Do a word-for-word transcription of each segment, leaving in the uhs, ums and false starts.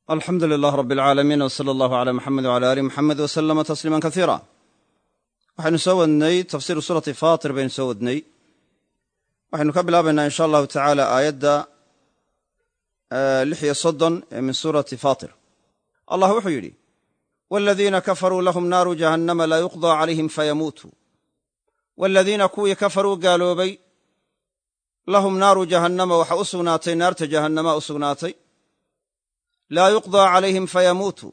alxamdu lilah rab alcaalamiin w sala allahu cala muxamed wcala ali muxamed wasalama tasliiman kaiira waxaynu soo wadnay tafsiiru suurati faatir baynu soo wadnay waxaynu ka bilaabaynaa in sha allahu tacaala aayadda lix iyo soddon ee min suurati faatir allah wuxuu yidhi waladiina kafaruu lahum naaru jahannama laa yuqdaa calayhim fayamuutuu waladiina kuwii kafaruu gaaloobay lahum naaru jahannama waxa u sugnaatay naarta jahannama u sugnaatay laa yuqdaa calayhim fayamuutuu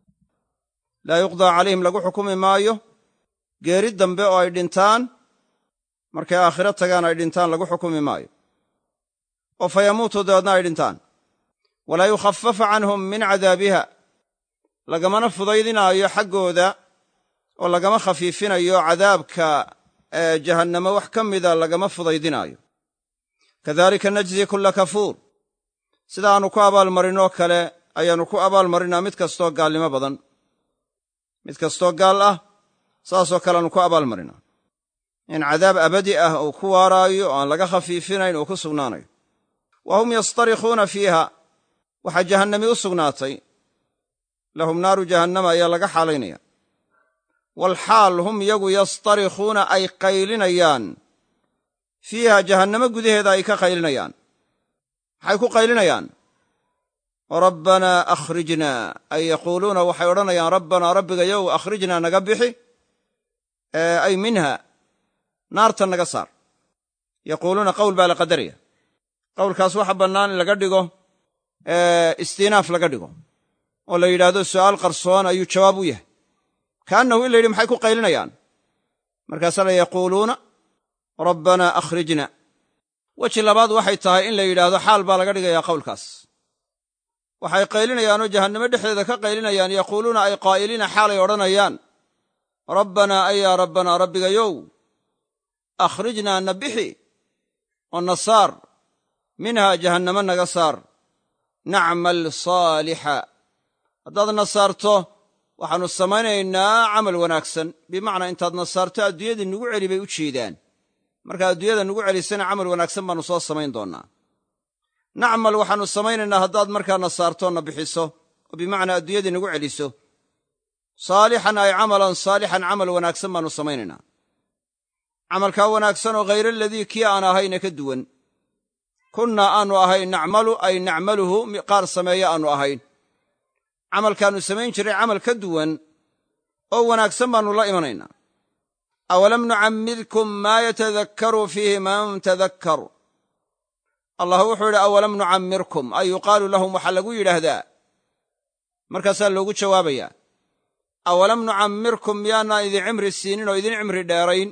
laa yuqdaa calayhim lagu xukumi maayo geeri dambe oo ay dhintaan markay aakhiro tagaan ay dhintaan lagu xukumi maayo oo fayamuutuu dabeedna ay dhintaan walaa yukhafafa canhum min cadaabiha lagamana fudaydinaayo xaggooda oo lagama khafiifinayo cadaabka jahannamo wax ka mida lagama fudaydinaayo kadalika najzi kulla kafuur sidaannu ku abaalmarinoo kale ayaannu ku abaalmarinaa mid kastoo gaalnimo badan mid kastoo gaal ah saasoo kaleannu ku abaalmarinaa in cadaab abadi ah uu ku waaraayo oo aan laga khafiifinayn uu ku sugnaanayo wa hum yastarikhuuna fiiha waxaa jahannami u sugnaatay lahum naaru jahannama ayaa laga xaalaynaya walxaal hum iyagu yastarikhuuna ay qaylinayaan fiiha jahannamo gudaheeda ay ka qaylinayaan maxay ku qaylinayaan rabbanaa akhrijnaa ay yaquuluuna waxay odhanayaan rabbanaa rabbigayow akhrijnaa naga bixi ay minha naarta naga saar yaquuluuna qowl baa la qadaraya qowlkaas waxa bannaan in laga dhigo istiinaaf laga dhigo oo la yidhaahdo su'aal qarsoon ayuu jawaab u yahay kaannahu in la yidhi maxay ku qaylinayaan markaasaa la yaquuluuna rabbanaa akhrijna weji labaad waxay tahay in la yidhaahdo xaal baa laga dhigayaa qowlkaas waxay qaylinayaanoo jahannamo dhexdeeda ka qaylinayaan yaquuluuna ay qaa'iliina xaalay odhanayaan rabbanaa ay yaa rabbanaa rabbigayow akhrijnaa na bixi oo na saar minhaa jahannamo naga saar nacmal saalixa haddaad na saarto waxaannu samaynaynaa camal wanaagsan bimacnaa intaad na saarto adduunyadii nugu celi bay u jeedaan markaa adduunyada nugu celisana camal wanaagsan baannu soo samayn doonnaa nacmal waxaannu samaynaynaa haddaad markaa na saartoo na bixiso oo bimacnaa adduunyadii nugu celiso saalixan ay camalan saalixan camal wanaagsan baannu samaynaynaa camalkaa wanaagsan oo hayra aladii kii aan ahayna ka duwan kunnaa aannu ahayn nacmalu ay nacmaluhu qaar sameeya aannu ahayn camalkaannu samayn jiray camal ka duwan oo wanaagsan baannu la imanaynaa awalam nucammirkum maa yatadakkaru fiihi man tadakkar allah wuxuu yidhi awalam nucammirkum ay yuqaalu lahum waxaa lagu yidhaahdaa markaasaa loogu jawaabayaa awalam nucammirkum miyaanaan idin cimri siinin oo idin cimri dheerayn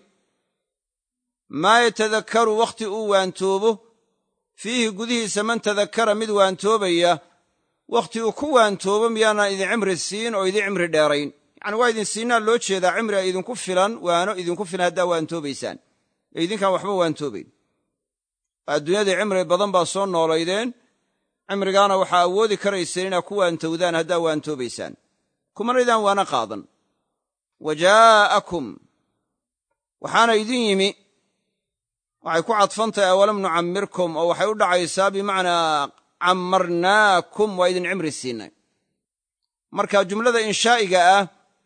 maa yatadakkaru wakhti uu waantoobo fiihi gudihiisa man tadakkara mid waantoobaya wakhti uu ku waantoobo miyaanaan idin cimri siin oo idin cimri dheerayn yacni waa idin siinaa loo jeedaa cimri ay idinku filan waano idinku filan haddaa waantoobaysaan ee idinkaan waxba waantoobayn adduunyadii cimri badan baa soo noolaydeen cimrigaana waxaa awoodi karayseen inaad ku waantowdaan haddaa waantoobaysaan kumanaydaan waana qaadan wa jaa'akum waxaana idin yimi waxay ku cadfantahay awalam nucammirkum oo waxay u dhacaysaa bimacnaa cammarnaakum waa idin cimri siinay marka jumlada inshaa'iga ah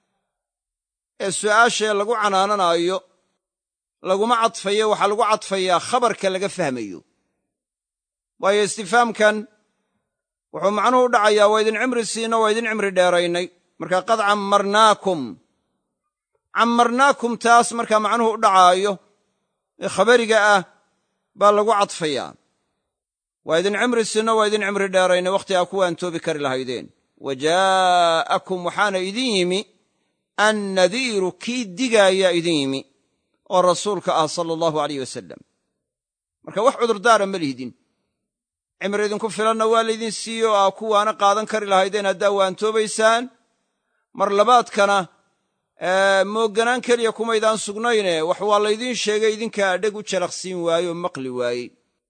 ee su'aashee lagu canaananaayo laguma cadfayo waxaa lagu cadfayaa khabarka laga fahmayo waayo istifaamkan wuxuu macnuhu u dhacayaa waa idin cimri siinno waa idin cimri dheeraynay marka qad cammarnaakum cammarnaakum taas markaa macnuhu u dhacaayo ee khabariga ah baa lagu cadfayaa waa idin cimri siinno waa idin cimri dheeraynay wakhti aa ku waantoobi kari lahaydeen wa jaa'akum waxaana idin yimi annadiiru kii digaayaa idin yimi oo rasuulka ah sala allahu alayh wasalam marka wax cudurdaara ma lihdin cimri idinku filanna waa laydin siiye oo aa kuwaana qaadan kari lahaydeen haddaa waantoobaysaan mar labaadkana moogganaan keliya kumaydaan sugnayne wax waa laydiin sheegay idinkaa dheg u jalaqsiin waaye oo maqli waayey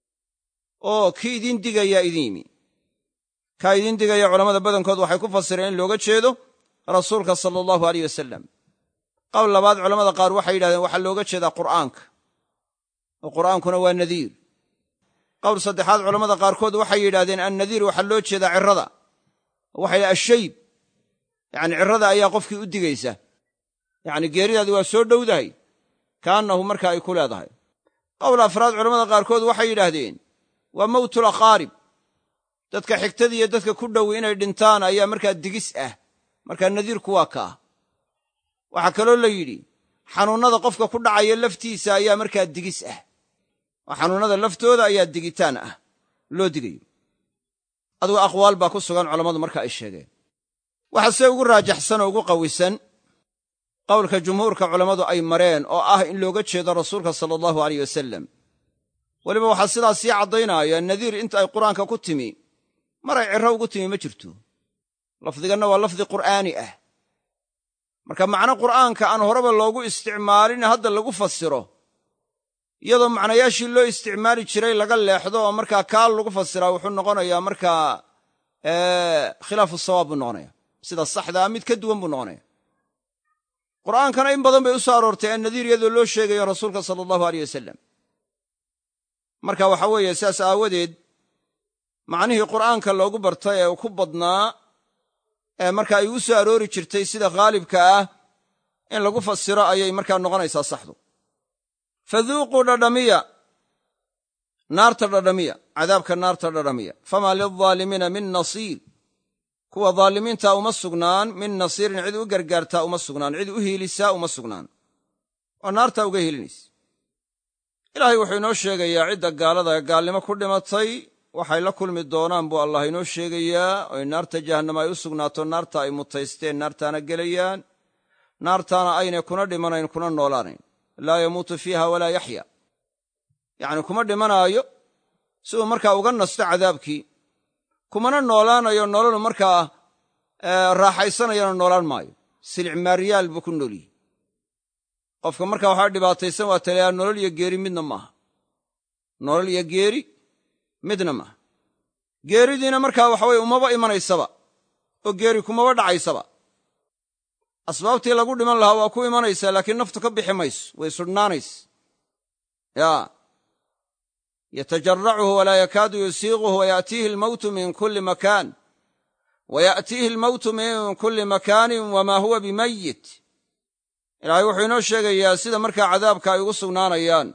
oo kii idin digayaa idin yimi kaa idin digaya culammada badankood waxay ku fasireen in looga jeedo rasuulka sala allahu alayh wasalam qowl labaad culammada qaar waxay yidhahdeen waxaa looga jeedaa qur'aanka oo qur'aankuna waa nadiir qowl saddexaad culammada qaarkood waxay yidhahdeen annadiir waxaa loo jeedaa cirrada waxay dhaha ashayb yacni cirrada ayaa qofkii u digaysa yacni geeridaadi waa soo dhowdahay kaannahu markaa ay ku leedahay qowl afraad culamada qaarkood waxay yidhaahdeen waa mawtul aqaarib dadka xigtadii iyo dadka ku dhowi inay dhintaan ayaa markaa digis ah markaa nadiirku waa ka ah waxaa kaloo la yidhi xanuunnada qofka ku dhacaya laftiisa ayaa markaa digis ah oo xanuunnada laftooda ayaa digitaan ah loo digayo adugu aqwaal baa ku sugan culammadu marka ay sheegeen waxaa see ugu raajaxsan oo ugu qawisan qowlka jumhuurka culammadu ay mareen oo ah in looga jeedo rasuulka sala allahu alayh wasalam weliba waxaa sidaas sii caddaynaya nadiir inta ay qur'aanka ku timi maray cirro ugu timi ma jirto lafdiganna waa lafdi qur'aani ah marka macno qur'aanka aan horeba loogu isticmaalin hadda lagu fasiro iyadoo macnayaashii loo isticmaali jiray laga leexdo oo markaa kaa lagu fasiraa wuxuu noqonayaa markaa khilaafu sawaab buu noqonaya sida saxdaa mid ka duwan buu noqonaya qur'aankana in badan bay u soo aroortay annadiir iyadoo loo sheegayo rasuulka sala allahu aleyh wasalam marka waxa weeye sidaas aawadeed macnihii qur'aanka loogu bartay ee ku badnaa ee marka ay u soo aroori jirtay sida khaalibka ah in lagu fasiro ayay markaa noqonaysaa saxdu faduuquu dhadhamiya naarta dhadhamiya cadaabka naarta dhadhamiya famaa lilظaalimiina min nasiir kuwa dhaalimiinta uma sugnaan min nasiirin cid u gargaartaa uma sugnaan cid u hiilisaa uma sugnaan oo naartaa uga hiilinaysa ilaahay wuxuu inoo sheegayaa cidda gaalada gaalnimo ku dhimatay waxay la kulmi doonaan buu allah inoo sheegayaa oo naarta jahannama ay u sugnaato naarta ay mutaysteen naartaana gelayaan naartaana aynay kuna dhimanayn kuna noolaanayn laa yamuutu fiiha walaa yaxya yacni kuma dhimanaayo si uu markaa uga nasto cadaabkii kumana noolaanayo nololu markaa raaxaysanayana noolaan maayo silic maariyaal buu ku noolyihi qofka markaa waxaa dhibaataysan waa talayaa nolol iyo geeri midna maaha nolol iyo geeri midna maaha geeridiina markaa waxa weye umaba imanaysaba oo geeri kumaba dhacaysaba asbaabtii lagu dhiman lahaa waa ku imanaysaa laakiin naftu ka bixi mayso way sudhnaanays yaa yatajaracuhu walaa yakaadu yusiiquhu wayaatiihi almawtu min kulli makaan wayaatiihi almawtu min kulli makaanin wamaa huwa bimayit ilaahay wuxuu inoo sheegayaa sida markaa cadaabka ay ugu sugnaanayaan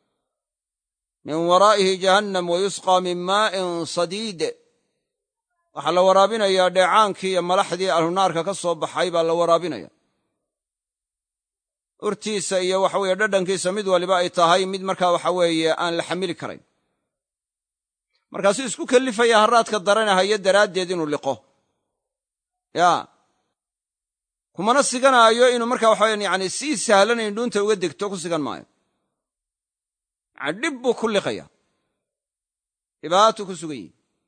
min waraa'ihi jahannam wayusqaa min maa'in sadiid waxaa la waraabinayaa dheecaankii iyo malaxdii ahlunaarka ka soo baxay baa la waraabinaya urtiisa iyo waxa weeye dhadhankiisa mid waliba ay tahay mid markaa waxa weeye aan la xamili karayn markaasuu isku kellifaya harraadka daranahaya daraaddeed inuu liqo yaa kumana siganaayo inuu markaa waxa weye yani sii sahlanayn dhuunta uga degto ku sigan maayo yani dhib buu ku liqaya dhibaatuu ku sugan yihi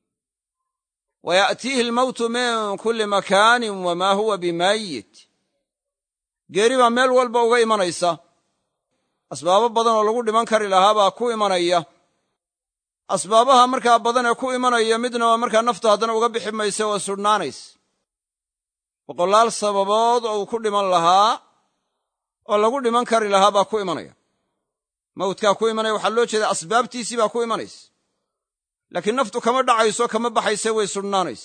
wayaatiihi almawtu min kulli makaanin wamaa huwa bimayit geeri baa meel walba uga imanaysa asbaabo badan oo lagu dhiman kari lahaa baa ku imanaya asbaabaha markaa badan ee ku imanaya midnaba markaa naftu haddana uga bixi maysa waa sudhnaanays boqolaal sababood oo uu ku dhiman lahaa oo lagu dhiman kari lahaa baa ku imanaya mawdkaa ku imanaya waxaa loo jeeda asbaabtiisii baa ku imanaysa laakiin naftu kama dhacayso kama baxayse way sudhnaanays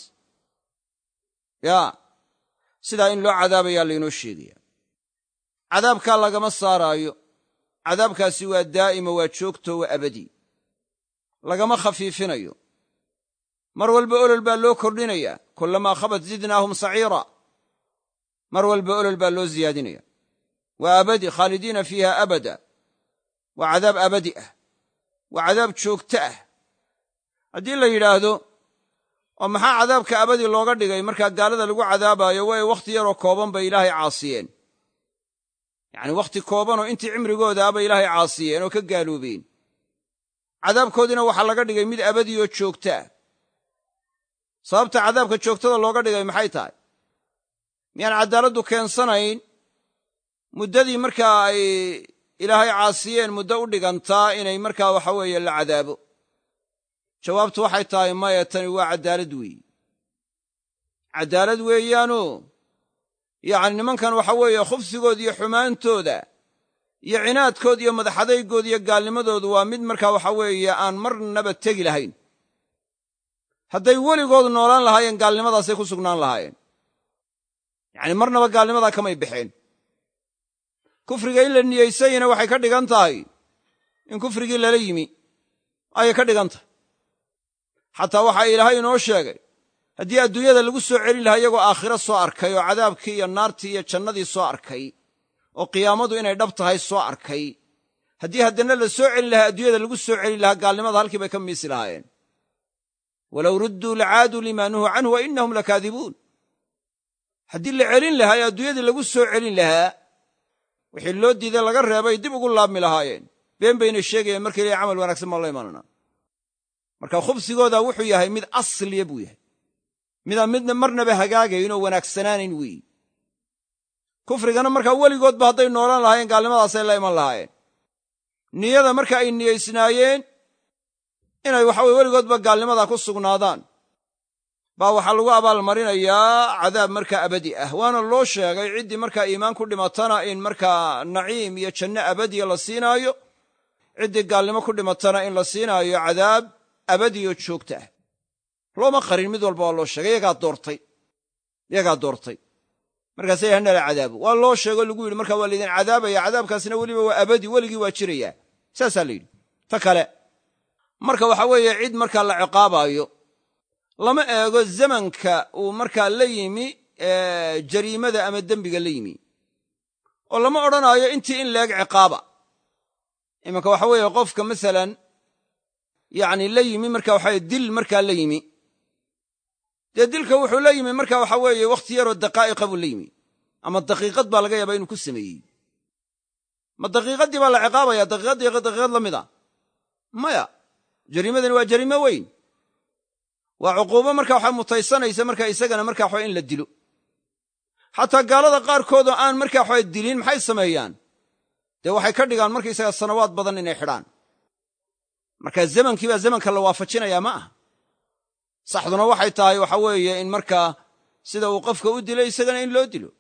yaa sidaa in loo cadaabayaa laynoo sheegaya cadaabkaa lagama saaraayo cadaabkaasi waa daa'ima waa joogto waa abadi lagama khafiifinayo mar walba olol baa loo kordhinayaa kullamaa khabat zidnaahum saciira mar walba olol baa loo ziyaadinaya waa abadi khaalidiina fiiha abada waa cadaab abadi ah waa cadaab joogto ah haddii la yidhaahdo oo maxaa cadaabka abadi looga dhigay markaa gaalada lagu cadaabaayo way wakhti yaroo kooban bay ilaahay caasiyeen yacni wakhti koobanoo intii cimrigooda ah bay ilaahay caasiyeen oo ka gaaloobeen cadaabkoodiina waxaa laga dhigay mid abadi oo joogto ah sababta cadaabka joogtada looga dhigay maxay tahay miyaan caddaaladdu keensanayn muddadii markaa ay ilaahay caasiyeen muddo u dhigantaa inay markaa waxa weeye la cadaabo jawaabtu waxay tahay maya tani waa caddaalad weeye caddaalad weeyaanoo yacni nimankan waxa weeye khubsigooda iyo xumaantooda iyo cinaadkooda iyo madaxadaygooda iyo gaalnimadoodu waa mid markaa waxa weeye aan marnaba tegi lahayn hadday weligood noolaan lahaayeen gaalnimadaasay ku sugnaan lahaayeen yacni marnaba gaalnimadaa kamay baxeen kufriga in la niyeysayna waxay ka dhigan tahay in kufrigii lala yimi ayay ka dhigan tahay xataa waxaa ilaahay inoo sheegay haddii adduunyada lagu soo celin lahaa iyagoo aakhiro soo arkay oo cadaabkii iyo naartii iyo jannadii soo arkay oo qiyaamadu inay dhab tahay soo arkay haddii haddana la soo celin lahaa adduunyada lagu soo celin lahaa gaalnimada halkii bay ka miisi lahaayeen walow rudduu lacaaduu limaa nuhuu canhu wa innahum lakaadibuun haddii la celin lahaa ee adduunyadii lagu soo celin lahaa wixii loo diiday laga reebay dib ugu laabmi lahaayeen been bayna sheegayeen markay leeyahay camal wanaagsan baan la imananaa marka khubsigooda wuxuu yahay mid asliya buu yahay midaan midna marnaba hagaagayn oo wanaagsanaanayn weeyi kufrigana markaa weligoodba hadday noolaan lahaayeen gaalnimadaasay la iman lahaayeen niyada marka ay niyeysnaayeen inay waxaweye weligoodba gaalnimadaa ku sugnaadaan baa waxaa lagu abaalmarinayaa cadaab markaa abadi ah waana loo sheegay ciddii markaa iimaan ku dhimatana in markaa naciim iyo janno abadiya la siinaayo ciddii gaalnimo ku dhimatana in la siinaayo cadaab abadiyo joogta ah looma qarin mid walba waa loo sheegay yagaa doortay yagaa doortay markaasay hana la cadaabo waa loo sheego lagu yidhi markaa waa laydin cadaabaya cadaabkaasina weliba waa abadi weligii waa jirayaa saasaa la yidhi ta kale marka waxa weeye cid markaa la ciqaabaayo lama eego zamanka uu markaa la yimi jariimada ama dembiga la yimi oo lama odhanaayo intii in leeg ciqaaba imanka waxa weeye qofka masalan yacni la yimi marka waxa dil markaa la yimi dee dilka wuxuu la yimi marka waxa weeye wakhti yaroo daqaa'iqa buu la yimi ama daqiiqad baa laga yaabaa inuu ku sameeyey ma daqiiqaddii baa la ciqaabaya daqiiqaddii daqiiqad la mid a maya jariimadani waa jariimo weyn waa cuquubo marka waxa mutaysanaysa marka isagana marka waxa in la dilo xataa gaalada qaarkood oo aan marka waxa dilin maxay sameeyaan dee waxay ka dhigaan markaysaga sanawaad badan inay xidhaan marka zamankii baa zamanka la waafajinayaa ma aha saxduna waxay tahay waxa weeye in markaa sida uu qofka u dilay isagana in loo dilo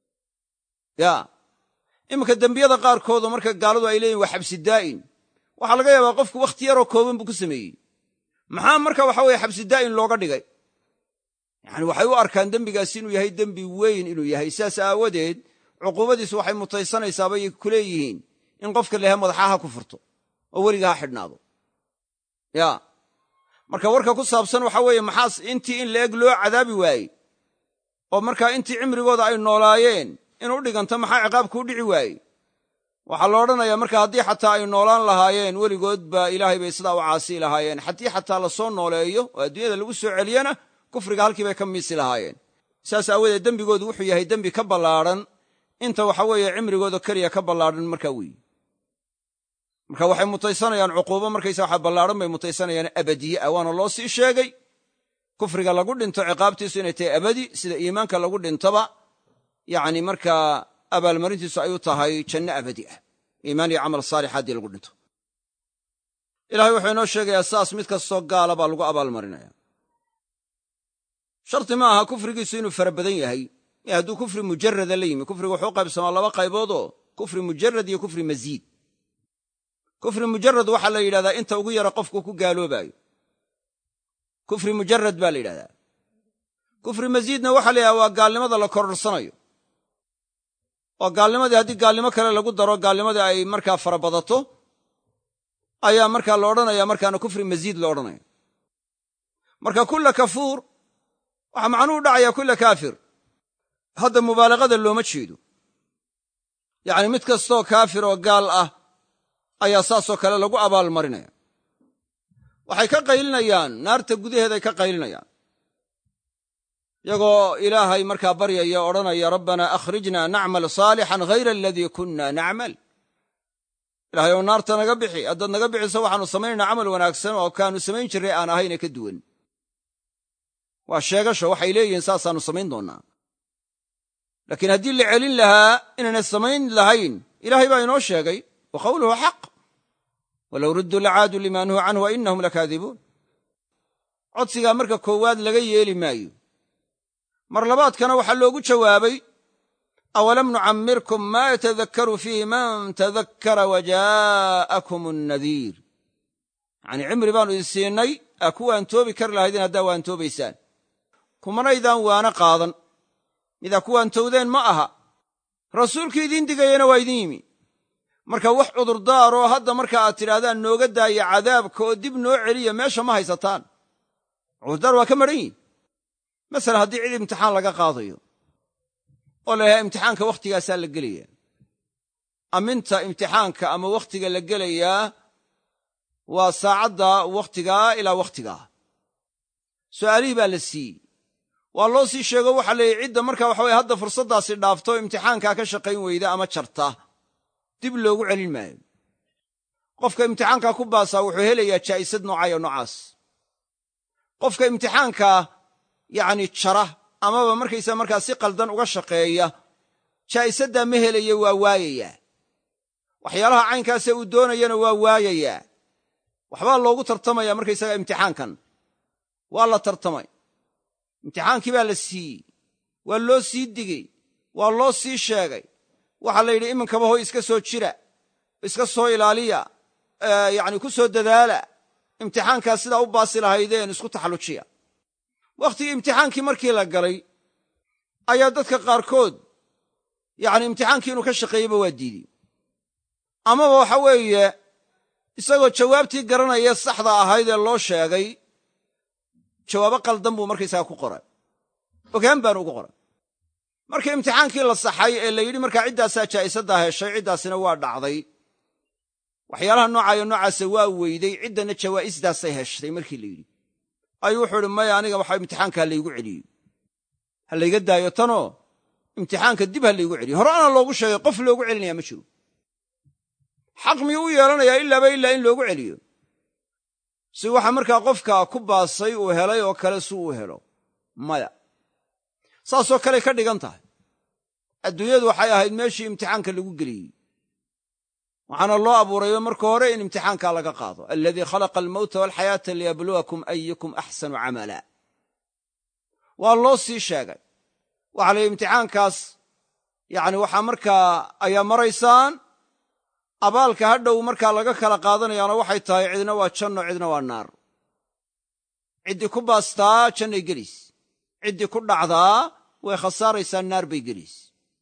ya iminka dembiyada qaarkoodoo marka gaaladu ay leeyihin waa xabsi daa'in waxaa laga yaabaa qofku wakhti yaroo kooban buu ku sameeyey maxaa marka waxa weeye xabsi daa'in looga dhigay yacani waxay u arkaan dembigaasi inuu yahay dembi weyn inuu yahay sidaas aawadeed cuquubadiisu waxay mutaysanaysaa bay ku leeyihiin in qofka lehe madaxaha ku furto oo weliga ha xidhnaado ya marka warka ku saabsan waxa weeye maxaas intii in la-eg loo cadaabi waayey oo markaa intii cimrigooda ay noolaayeen in u dhiganta maxaa ciqaabku u dhici waayey waxaa la odhanayaa marka haddii xataa ay noolaan lahaayeen weligoodba ilaahay bay sidaa u caasii lahaayeen haddii xataa la soo nooleeyo oo adduunyada lagu soo celiyana kufriga halkii bay ka miisi lahaayeen saas aawadeed dembigoodu wuxuu yahay dembi ka ballaadhan inta waxa weeye cimrigooda keliya ka ballaadhan markaa weeye marka waxay mutaysanayaan cuquubo markaysa waxa ballaadhan bay mutaysanayaan abadiye ah waana loo sii sheegay kufriga lagu dhinto ciqaabtiisu inay tahay abadi sida iimaanka lagu dhintoba yacni markaa abaalmarintiisu ay u tahay janno abadi ah iimaan iyo camal saalix haddii lagu dhinto ilahay wuxuu inoo sheegayaa saas mid kastoo gaala baa lagu abaalmarinaya sharti ma aha kufrigiisu inuu fara badan yahay ee hadduu kufri mujarada la yimi kufriga wuxuu qaybsamaa laba qayboodoo kufri mujarad iyo kufri masiid kufri mujarad waxaa la yidhahdaa inta ugu yara qofku ku gaaloobaayo kufri mujarad baa la yidhahdaa kufri masiidna waxaa la yidhahdaa waa gaalnimada la kororsanayo oo gaalnimadii haddii gaalnimo kale lagu daro gaalnimadii ay markaa fara badato ayaa markaa la odhanaya markaana kufri masiid la odhanaya marka kulla kafuur waxaa macnuhu dhacayaa kulla kaafir hadda mubaalaqada looma jeedo yacni mid kastoo kaafir oo gaal ah ayaa saasoo kale lagu abaalmarinaya waxay ka qaylinayaan naarta gudaheeday ka qaylinayaan iyagoo ilaahay markaa baryaya odhanaya rabbanaa akhrijna nacmal saalixan hayra aladii kunna nacmal ilahay ou naarta naga bixi haddaad naga bixiso waxaannu samaynayna camal wanaagsan oo kaannu samayn jirray aan ahayne ka duwan waa sheegasho waxay leeyihiin saasaannu samayn doonnaa laakiin haddii la celin lahaa inaynay samayn lahayn ilaahay baa inoo sheegay wa qawluhu xaq walow rudduu lacaaduu limaa nuhuu canhu wa innahum lakaadibuun codsigaa marka koowaad laga yeeli maayo mar labaadkana waxaa loogu jawaabay awalam nucammirkum maa yatadakkaru fiihi man tadakkara wa jaa'akum annadiir yacnii cimri baannu idin siinay aa ku waantoobi kari lahaydeen haddaa waantoobaysaan kumanaydaan waana qaadan midaa ku waantowdeen ma aha rasuulkii idiin digayana waa idin yimi marka wax cudurdaaroo hadda marka aad tidhaahdaan nooga daaya cadaabka oo dib noo celiya meesha ma haysataan cudurdaar waa ka madhan yihin masalan haddii cid imtixaan laga qaadayo oo la yidhaha imtixaanka wakhtigaasaa la gelaya aminta imtixaanka ama wakhtiga la gelayaa waa saacadda wakhtigaa ilaa wakhtigaa su'aalihii baa la siiyey waa loo sii sheego waxaa la yidhi cidda markaa waxa weye hadda fursaddaasi dhaafto imtixaankaa ka shaqayn weyda ama jarta dib loogu celin maayo qofka imtixaankaa ku baasaa wuxuu helayaa jaa'isad noocayo noocaas qofka imtixaankaa yacni jara amaba markaysaa markaa si qaldan uga shaqeeya jaa'isaddaa ma helayo waa waayayaa waxyaalaha caynkaasee uu doonayana waa waayayaa waxbaa loogu tartamaya markaysaga imtixaankan waa la tartamay imtixaankii baa la siiyey waa loo sii digey waa loo sii sheegay waxaa la yidhi iminkaba hoy iska soo jira iska soo ilaaliya yacni ku soo dadaala imtixaankaas sidaa u baasi lahaydeen isku taxallujiya wakhtigii imtixaankii markii la galay ayaa dadka qaarkood yacni imtixaankii inuu ka shaqeeyeyba waa diidey amaba waxa weeye isagoo jawaabtii garanaya saxda ahayd ee loo sheegay jawaabo qaldan buu markaysaga ku qoray ogaan baanu ugu qoray markii imtixaankii la saxay ee la yidhi markaa ciddaasaa jaa'isaddaa heshay ciddaasina waa dhacday waxyaalaha noocaayo noocaasa waa weyday ciddana jawaa'isdaasay heshtay markii la yidhi ayuu wuxuu idhi maya aniga waxa imtixaankaa laygu celiyo ha layga daayo tanoo imtixaanka dib ha laygu celiyo hore ana loogu sheegay qof loogu celinayaa ma jiro xaq miyuu u yeelanayaa ilaaba ilaa in loogu celiyo si waxa markaa qofka ku baasay uu helay oo kale si uu helo maya saasoo kaley ka dhigan tahay adduunyadu waxay ahayd meeshii imtixaanka lagu geliyey waxaana loo abuurayba marka hore in imtixaankaa laga qaado aladii khalaqa almawta waalxayaata liyabluwakum ayukum axsanu camala waa loo sii sheegay waxaa la yidhi imtixaankaas yacni waxaa markaa ayaa maraysaan abaalka hadhow markaa laga kala qaadanayaana waxay tahay cidna waa janno cidna waa naar ciddii ku baastaa jannay geliis ciddii ku dhacdaa way khasaaraysaa naar bay geliis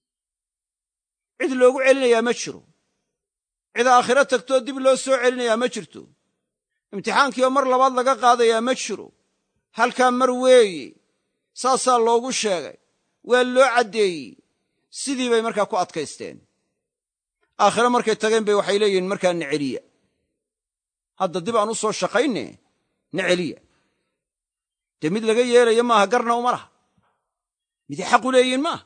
cid loogu celinayaa ma jiro cid aakhiro tagtoo dib loo soo celinayaa ma jirto imtixaankiioo mar labaad laga qaadayaa ma jiro halkaa mar weeye saasaa loogu sheegay waa loo caddeeyey sidii bay markaa ku adkaysteen aakhire markay tageen bay waxay leeyihiin markaa na celiya hadda dib aan u soo shaqayne na celiya dee mid laga yeelayo maaha garna uma laha miday xaq u leeyihiin maaha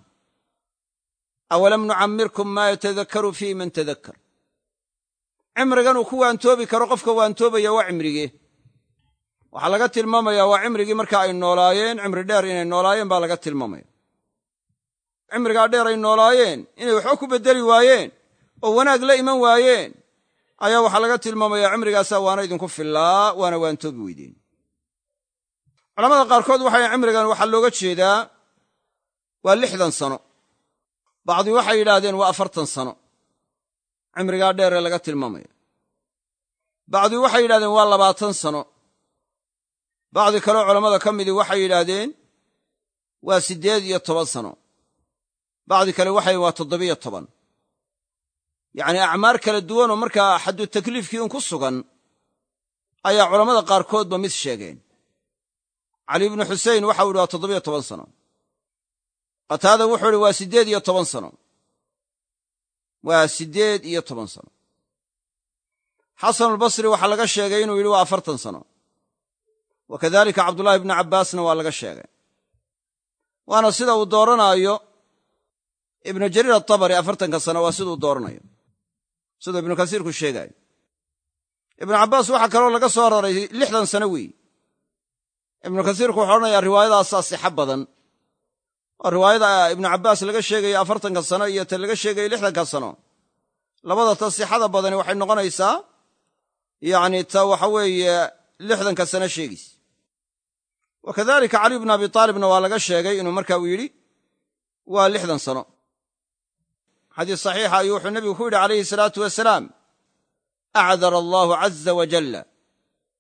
awalam nucammirkum maa yatadakkaru fii man tadakkar cimriganuu ku waantoobi karo qofka waantoobaya waa cimrigee waxaa laga tilmaamayaa waa cimrigii marka ay noolaayeen cimri dheer inay noolaayeen baa laga tilmaamaya cimrigaa dheer ay noolaayeen inay waxba ku beddeli waayeen oo wanaag la iman waayeen ayaa waxaa laga tilmaamayaa cimrigaasaa waana idinku fillaa waana waantoobi weydeen culamada qaarkood waxay cimrigan waxaa looga jeedaa waa lixdan sano bacdi waxay yidhaahdeen waa afartan sano cimrigaa dheer ee laga tilmaamaya bacdi waxay yidhahdeen waa labaatan sano bacdi kaleo culammada ka midii waxay yidhaahdeen waa siddeed iyo toban sano bacdi kale waxay waa toddobiyo toban yacnii acmaar kala duwanoo markaa xaddu takliifkii un ku sugan ayaa culammada qaarkoodba mid sheegeen cali ibnu xusein waxau yidhi waa toddobiyo toban sano qataada wuxuu idhi waa siddeed iyo toban sano waa siddeed iyo toban sano xasanulbasri waxaa laga sheegay inuu yidhi waa afartan sano wa kadalika cabdullaahi ibnu cabbaasna waa laga sheegay waana sida uu dooranaayo ibnu jariir atabari afartanka sano waa siduu dooranayo siduu ibnu kasiirku sheegaayo ibnu cabbaas waxaa kaloo laga soo raray lixdan sano weeye ibnu kasiirku wuxuu odhanayaa riwaayadaasaa sixa badan oo riwaayada ibnu cabbaas laga sheegayo afartanka sano iyo ta laga sheegayo lixdanka sano labada ta sixada badani waxay noqonaysaa yacni ta waxa weeye lixdanka sano sheegiis wa kadalika cali bnu abi taalibna waa laga sheegay inuu marka uu yidhi waa lixdan sano xadiis saxiixa ayuu wuxuu nebigu ku yidhi calayhi salaatu wasalaam acdara allaahu caza wajalla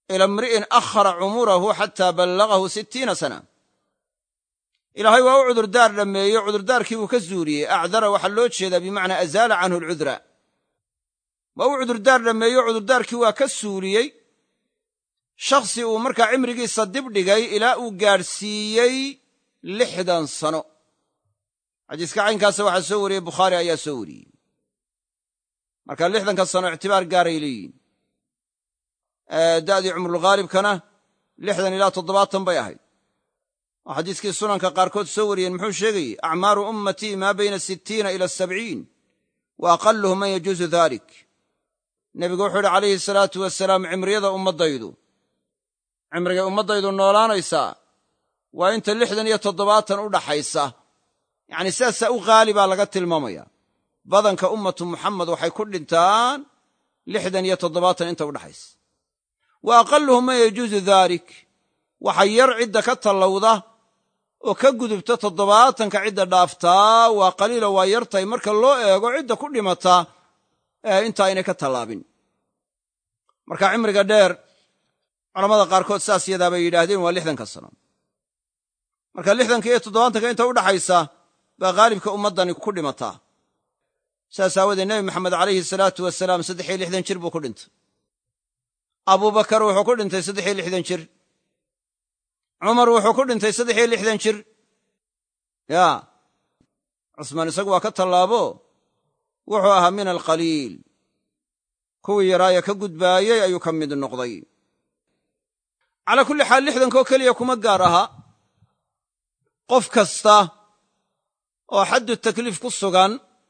ila imri'in akhara cumurahu xataa ballagahu sittiina sana ilaahay waa u cudurdaar dhammeeyo cudurdaarkii buu ka zuuliyey. acdara waxaa loo jeedaa bimacnaa azaala canhu alcudra, waa u cudurdaar dhammeeyo cudurdaarkii waa ka suuliyey shakhsi uu markaa cimrigiisa dib dhigay ilaa uu gaadhsiiyey lixdan sano. xadiiska caynkaasa waxaa soo wariyey bukhaari ayaa soo wariyey. marka lixdanka sano ictibaar gaaray leeyihin. da'dii cumrulghaalibkana lixdan ilaa toddobaatan bay ahayd. oo xadiiskii sunanka qaarkood soo wariyeen muxuu sheegayey acmaaru ummatii maa bayna sittiina ila sabciin wa aqalluhum man yajuusu dalik. nebigu wuxuu yidhi calayhi salaatu wasalaam cimriyada ummaddaydu cimrigay ummaddaydu noolaanaysaa waa inta lixdan iyo toddobaatan u dhaxaysa. yacnii sidaasaa u haali baa laga tilmaamaya. badanka ummatu muxamed waxay ku dhintaan lixdan iyo toddobaatan inta u dhaxaysa. wa aqalluhum man yajuusu dalik, waxa yar cidda ka tallawda oo ka gudubta toddobaatanka cidda dhaaftaa waa qaliila, waa yartahay marka loo eego cidda ku dhimataa ee intaa aynay ka tallaabin. marka cimriga dheer culammada qaarkood saas yadaa bay yidhaahdeen waa lixdanka sano. marka lixdanka iyo toddobaatanka inta u dhaxaysa baa haalibka ummaddani ku dhimataa. saas aawadeed nebi maxamed calayhi salaatu wasalaam saddex iyo lixdan jir buu ku dhintay. abubakar wuxuu ku dhintay saddex iyo lixdan jir. cumar wuxuu ku dhintay saddex iyo lixdan jir. yaa cusmaan isagu waa ka tallaabo wuxuu ahaa min alqaliil, kuwii yaraaya ka gudbaayey ayuu ka mid noqday. calaa kulli xaal lixdankoo keliya kuma gaar aha. qof kasta oo xaddu takliif ku sugan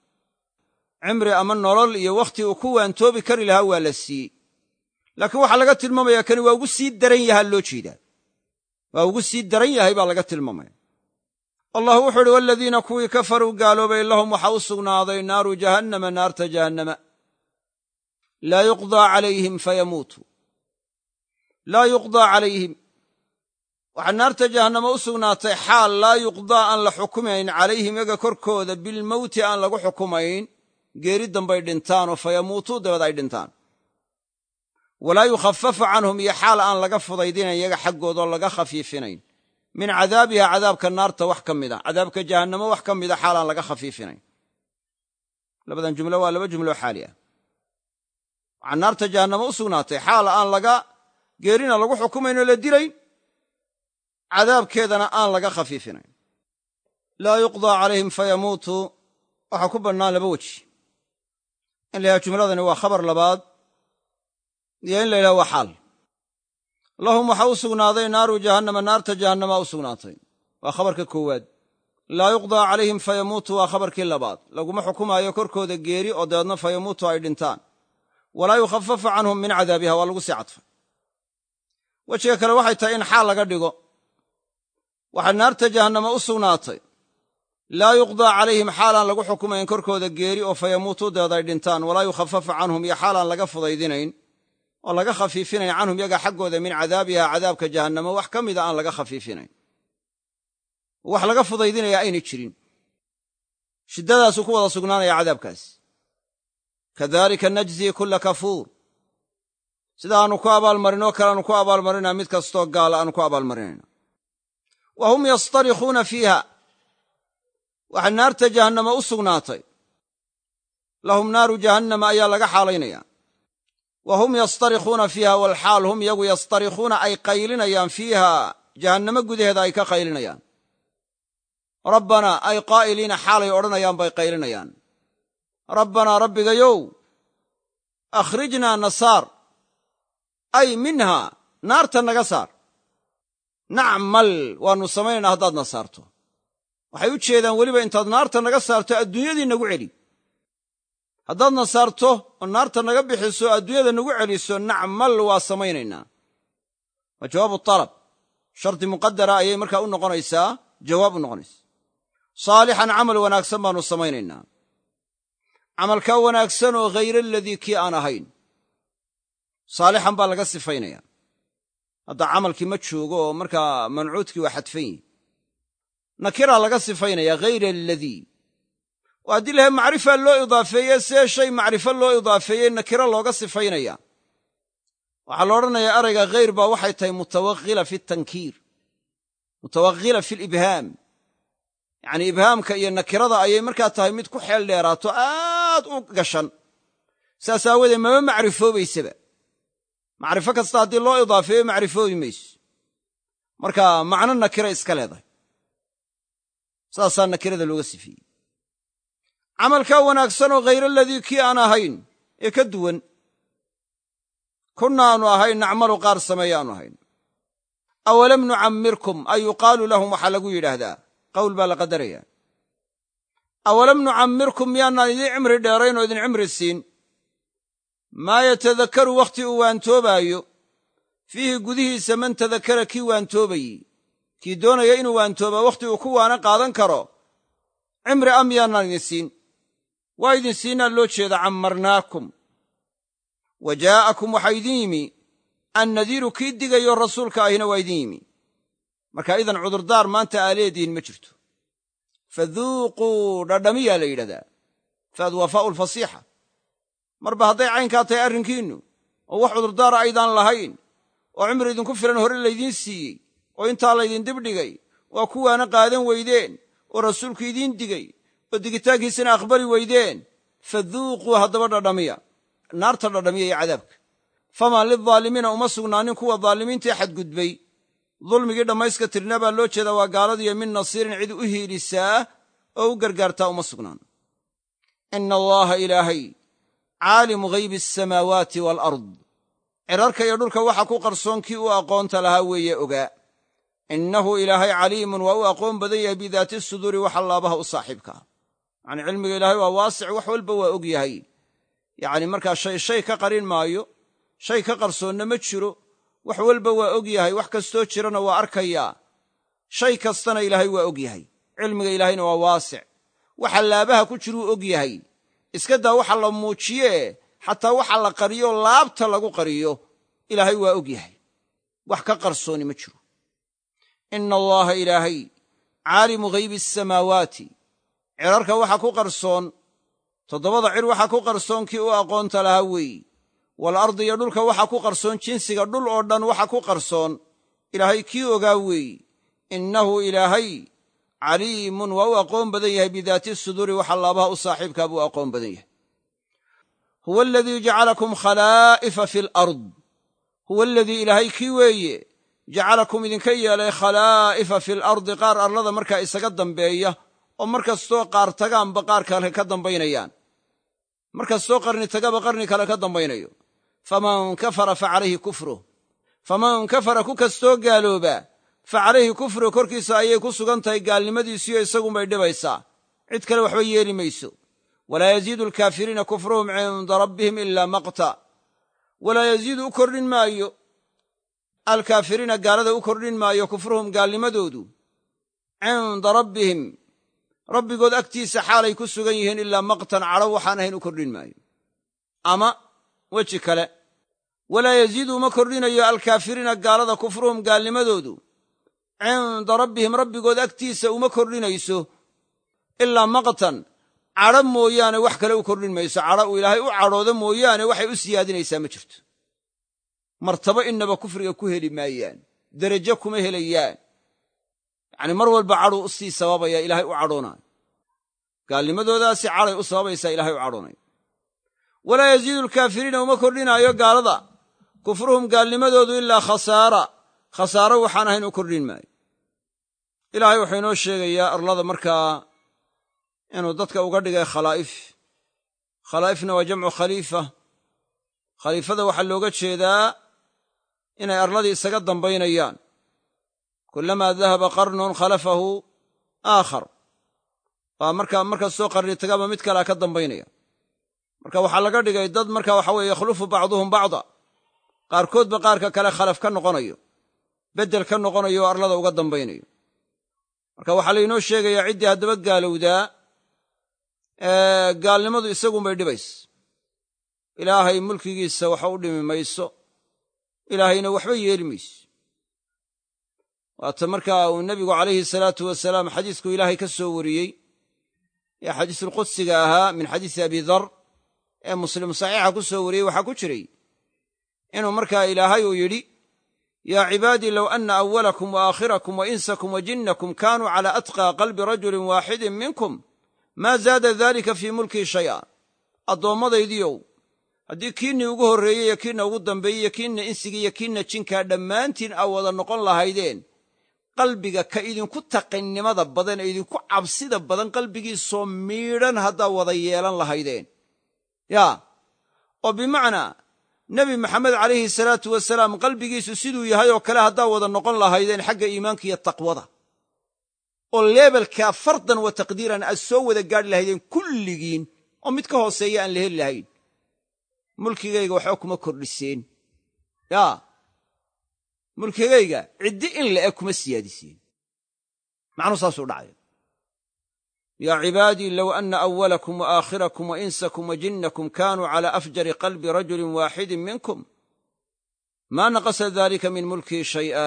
cimri ama nolol iyo wakhti uu ku waantoobi kari lahaa waa la siiyey. laakiin waxaa laga tilmaamayaa kani waa ugu sii daran yahaa loo jeedaa, waa ugu sii daran yahay baa laga tilmaamaya. allah wuxuu uhi waladiina kuwii kafaruu gaaloobay lahum waxaa u sugnaaday naaru jahannama, naarta jahannama, laa yuqdaa calayhim fayamuutuu. laa yuqdaa calayhim waxaa naarta jahannama u sugnaatay xaal laa yuqdaa aan la xukumayn calayhim yaga korkooda bilmowti aan lagu xukumayn, geeri dambay dhintaan oo fayamuutuu dabeed ay dhintaan. walaa yukhafafu canhum iyo xaal aan laga fudaydinayn yaga xaggoodoo laga khafiifinayn min cadaabiha cadaabka naarta wax ka mida, cadaabka jahannamo wax ka mida xaal aan laga khafiifinayn. labadan jumlo waa laba jumloo xaali ah. waxaa naarta jahannamo u sugnaatay xaal aan laga geerina lagu xukumaynoo la dilayn, cadaabkeedana aan laga khafiifinayn. laa yuqdaa calayhim fayamuutuu waxaa ku bannaan laba weji. in la yidhaha jumladani waa khabar labaad iyo in la yidhaha waa xaal. lahum waxaa u sugnaaday naaru jahannama, naarta jahannama u sugnaatay, waa khabarka koowaad. laa yuqdaa calayhim fayamuutuu waa khabarkii labaad. laguma xukumaayo korkooda geeri oo dabeedna fayamuutu ay dhintaan. walaa yukhafafu canhum min cadaabiha waa lagu sii cadfay. wejiga kale waxay tahay in xaal laga dhigo. waxaa naarta jahannama u sugnaatay laa yuqdaa calayhim xaalaan lagu xukumayn korkooda geeri oo fayamuutuu dabeed ay dhintaan. walaa yukhafafu canhum iyo xaalaan laga fudaydinayn oo laga khafiifinayn canhum yaga xaggooda min cadaabiha cadaabka jahannamo wax ka mida aan laga khafiifinayn, wax laga fudaydinaya aynay jirin. shiddadaasuu ku wada sugnaanaya cadaabkaas. kadalika najzii kulla kafuur, sida aanu ku abaalmarinoo kaleaanu ku abaalmarinaa mid kastoo gaala aanu ku abaalmarinayna. wa hum yastarikuuna fiiha waxaa naarta jahannama u sugnaatay. lahum naaru jahannama ayaa laga xaalaynaya. wa hum yastarikuuna fiiha walxaal hum yagu yastarikuuna ay qaylinayaan fiiha jahannamo gudaheeda ay ka qaylinayaan. rabbanaa ay qaa'iliina xaalay odhanayaan bay qaylinayaan. rabbanaa rabbigayow akhrijnaa nasaar ay minhaa naarta naga saar. nacmal waannu samaynaynaa haddaad na saarto. waxay u jeedaan weliba intaad naarta naga saarto adduunyadii nagu celi. haddaad na saarto oo naarta naga bixiso adduunyada nagu celiso nacmal waa samaynaynaa. waa jawaabu talab, shardi muqadara ayay markaa u noqonaysaa, jawaab u noqonaysa. saalixan camal wanaagsan baannu samaynaynaa. camalkaa wanaagsan oo hayra aladii kii aan ahayn. saalixan baa laga sifaynaya. hadda camalkii ma joogo oo markaa mancuudkii waa xadfan yihi. nakiraa laga sifaynaya hayra aladii. oo haddii lahay macrifa loo idaafeeye see shay macrifo loo idaafeeyey nakiro looga sifaynaya. waxaa la odhanayaa erayga hayr baa waxay tahay mutawakhila fi tankiir, mutawakhila fi libhaam. yacnii ibhaamka iyo nakirada ayay markaa tahay mid ku xeel dheeraato aad u gashan, saas aawadeed mama macrifoobaysaba. macrifo kasta haddii loo idaafeeyo macrifoobi mayso, marka macno nakira iska leedahay. saasaa nakirada looga sifiyey. camalkaa wanaagsanoo hayr aladii kii aan ahayn ee ka duwan, kunna aanu ahayn nacmalu qaar sameeye aanu ahayn. awalam nucammirkum ay yuqaalu lahum waxaa lagu yidhaahdaa, qawl baa la qadarayaa. awalam nucammirkum miyaanaan idin cimri dheerayn oo idin cimri siin, maa yatadakkaru wakhti uu waantoobaayo fiihi gudihiisa man tadakkara kii waantoobayey, kii doonaya inuu waantoobaa wakhti uu ku waana qaadan karo, cimri a miyaanaan idin siin. waa idin siinaa loo jeeda cammarnaakum. wa jaa'akum waxaa idin yimi annadiiru kii digayo rasuulka ahina waa idin yimi. marka idan cudurdaar maanta aa leedihiin ma jirto. faduuquu dhadhamiyaa la yidhahdaa, faad wafaa'u lfasiixa. marba hadday caynkaa tahay arrinkiinnu oo wax cudurdaara aydaan lahayn oo cimri idinku filan hore laydiin siiyey oo intaa laydin dibdhigay waa kuwaana qaadan weydeen oo rasuulku idiin digay oo digitaankiisana aqbali weydeen, faduuquu haddaba dhadhamiya, naarta dhadhamiya iyo cadaabka. famaa lildaalimiina uma sugnaanin kuwa daalimiintae xadgudbay, dulmigii dhammayska tirna baa loo jeedaa waa gaaladiiyo min nasiirin cid u hiilisaa oo u gargaartaa uma sugnaan. ina allaaha ilaahay caalimu ghaybi asamaawaati waalard, cirarka iyo dhulka waxa ku qarsoon kii u aqoonta lahaa weeye ogaa. innahu ilaahay caliimun waa u aqoon badan yahay bidaati suduuri waxa laabaha u saaxiibkaa. yacnii cilmiga ilaahay waa waasic, wax walba waa og yahay. yacni markaa shay shay ka qarin maayo, shay ka qarsoonna ma jiro, wax walba waa og yahay, wax kastoo jirana waa arkayaa. shay kastana ilaahay waa og yahay. cilmiga ilaahayna waa waasic, waxa laabaha ku jiruu og yahay. iska daa waxa la muujiyee xataa waxa la qariyo laabta lagu qariyo ilaahay waa og yahay, wax ka qarsooni ma jiro. ina allaaha ilaahay caalimu ghaybi asamaawaati, cirarka waxa ku qarsoon, toddobada cir waxa ku qarsoon kii u aqoonta lahaa weeyi, waalardi iyo dhulka waxa ku qarsoon, jinsiga dhul oo dhan waxa ku qarsoon, ilaahay kii ogaa weeyi. innahu ilaahay caliimun waa u aqoon badan yahay bidaati suduuri waxa laabaha u saaxiibkaa buu aqoon badan yahay. huwa aladii jacalakum khalaa'ifa fi alard, huwa aladii ilaahay kii weeye jacalakum idinka yeelay khalaa'ifa fi alardi, qaar arlada markaa isaga dambeeya oo mar kastoo qaar tagaanba qaar kale ka dambaynayaan, mar kastoo qarni tagaba qarni kale ka dambaynayo. faman kafara fa calayhi kufruh, faman kafara ku kastoo gaalooba fa calayhi kufruh, korkiisa ayay ku sugan tahay gaalnimadiisiyo isagunbay dhibaysaa, cid kale waxba yeeli mayso. walaa yaziidu alkaafiriina kufruhum cinda rabbihim ilaa maqta, walaa yaziidu u kordhin maayo alkaafiriina gaalada u kordhin maayo kufruhum gaalnimadoodu cinda rabbihim rabbigood agtiisa xaalay ku sugan yihiin ilaa maqtan cadho waxaan ahayn u kordhin maayo. ama weji kale, walaa yaziidu uma kordhinayo alkaafiriina gaalada kufruhum gaalnimadoodu cinda rabbihim rabbigood agtiisa uma kordhinayso ilaa maqtan cadho mooyaane wax kale u kordhin mayso. cadho uu ilaahay u cadhoodo mooyaane waxay u siyaadinaysaa ma jirto. martabo innaba kufriga ku heli maayaan, derajo kuma helayaan. yacnii mar walba cadhuu u sii sababaya ilaahay u cadhoonaayo, gaalnimadoodaasi cadhay u sababaysaa ilaahay u cadhoonayo. walaa yaziidu alkaafiriina uma kordhinaayo gaalada kufruhum gaalnimadoodu ilaa khasaara, khasaaro waxaan ahayn u kordhin maayo. ilaahay wuxuu inoo sheegayaa arlada markaa inuu dadka uga dhigay khalaa'if. khalaa'ifna waa jamcu khaliifa. khaliifada waxaa looga jeedaa inay arladii isaga dambaynayaan. kullamaa dahaba qarnun khalafahu aakhar, waa markaa markastoo qarni tagaba mid kalea ka dambaynaya. marka waxaa laga dhigay dad marka waxa weeye yakhlufu bacduhum bacda, qaarkoodba qaarka kale khalaf ka noqonayo, beddel ka noqonayo oo arlada uga dambaynayo. marka waxaa laynoo sheegayaa ciddii haddaba gaalowdaa gaalnimadu isagunbay dhibays, ilaahay mulkigiisa waxa u dhimi mayso, ilaahayna waxba yeeli mayso. waata markaa uu nebigu calayhi salaatu wasalaam xadiisku ilaahay ka soo wariyey ee xadiisulqudsiga ahaa min xadiisi abi dar ee muslim saxiixa ku soo wariyey waxaa ku jiray inuu markaa ilaahay uu yidhi yaa cibaadii low anna awalakum wa aakhirakum wa insakum wa jinnakum kaanuu calaa atqaa qalbi rajulin waaxidin minkum maa zaada daalika fii mulkii shay'a addoommadaydiiow haddii kiinni ugu horreeyey iyo kiinna ugu dambeeyey iyo kiinna insiga iyo kiinna jinkaa dhammaantiin aa wada noqon lahaydeen qalbiga ka idinku taqinnimada badan ee idinku cabsida badan qalbigiisoo miidhan haddaa wada yeelan lahaydeen yaa oo bimacnaa nebi maxamed calayhi salaatu wasalaam qalbigiisu siduu yahay oo kale haddaa wada noqon lahaydeen xagga iimaanka iyo taqwada oo leebelkaa fardan wa taqdiiran aad soo wada gaadhi lahaydeen kulligiin oo mid ka hooseeya aan la heli lahayn mulkigayga waxba kuma kordhiseen yaa mulkigayga ciddi in la'eg kuma siyaadiseen macnuu saasuu dhacaya yaa cibaadii low anna awalakum wa aakhirakum wa insakum wa jinnakum kaanuu calaa afjari qalbi rajulin waaxidin minkum maa naqasa daalika min mulkii shay'a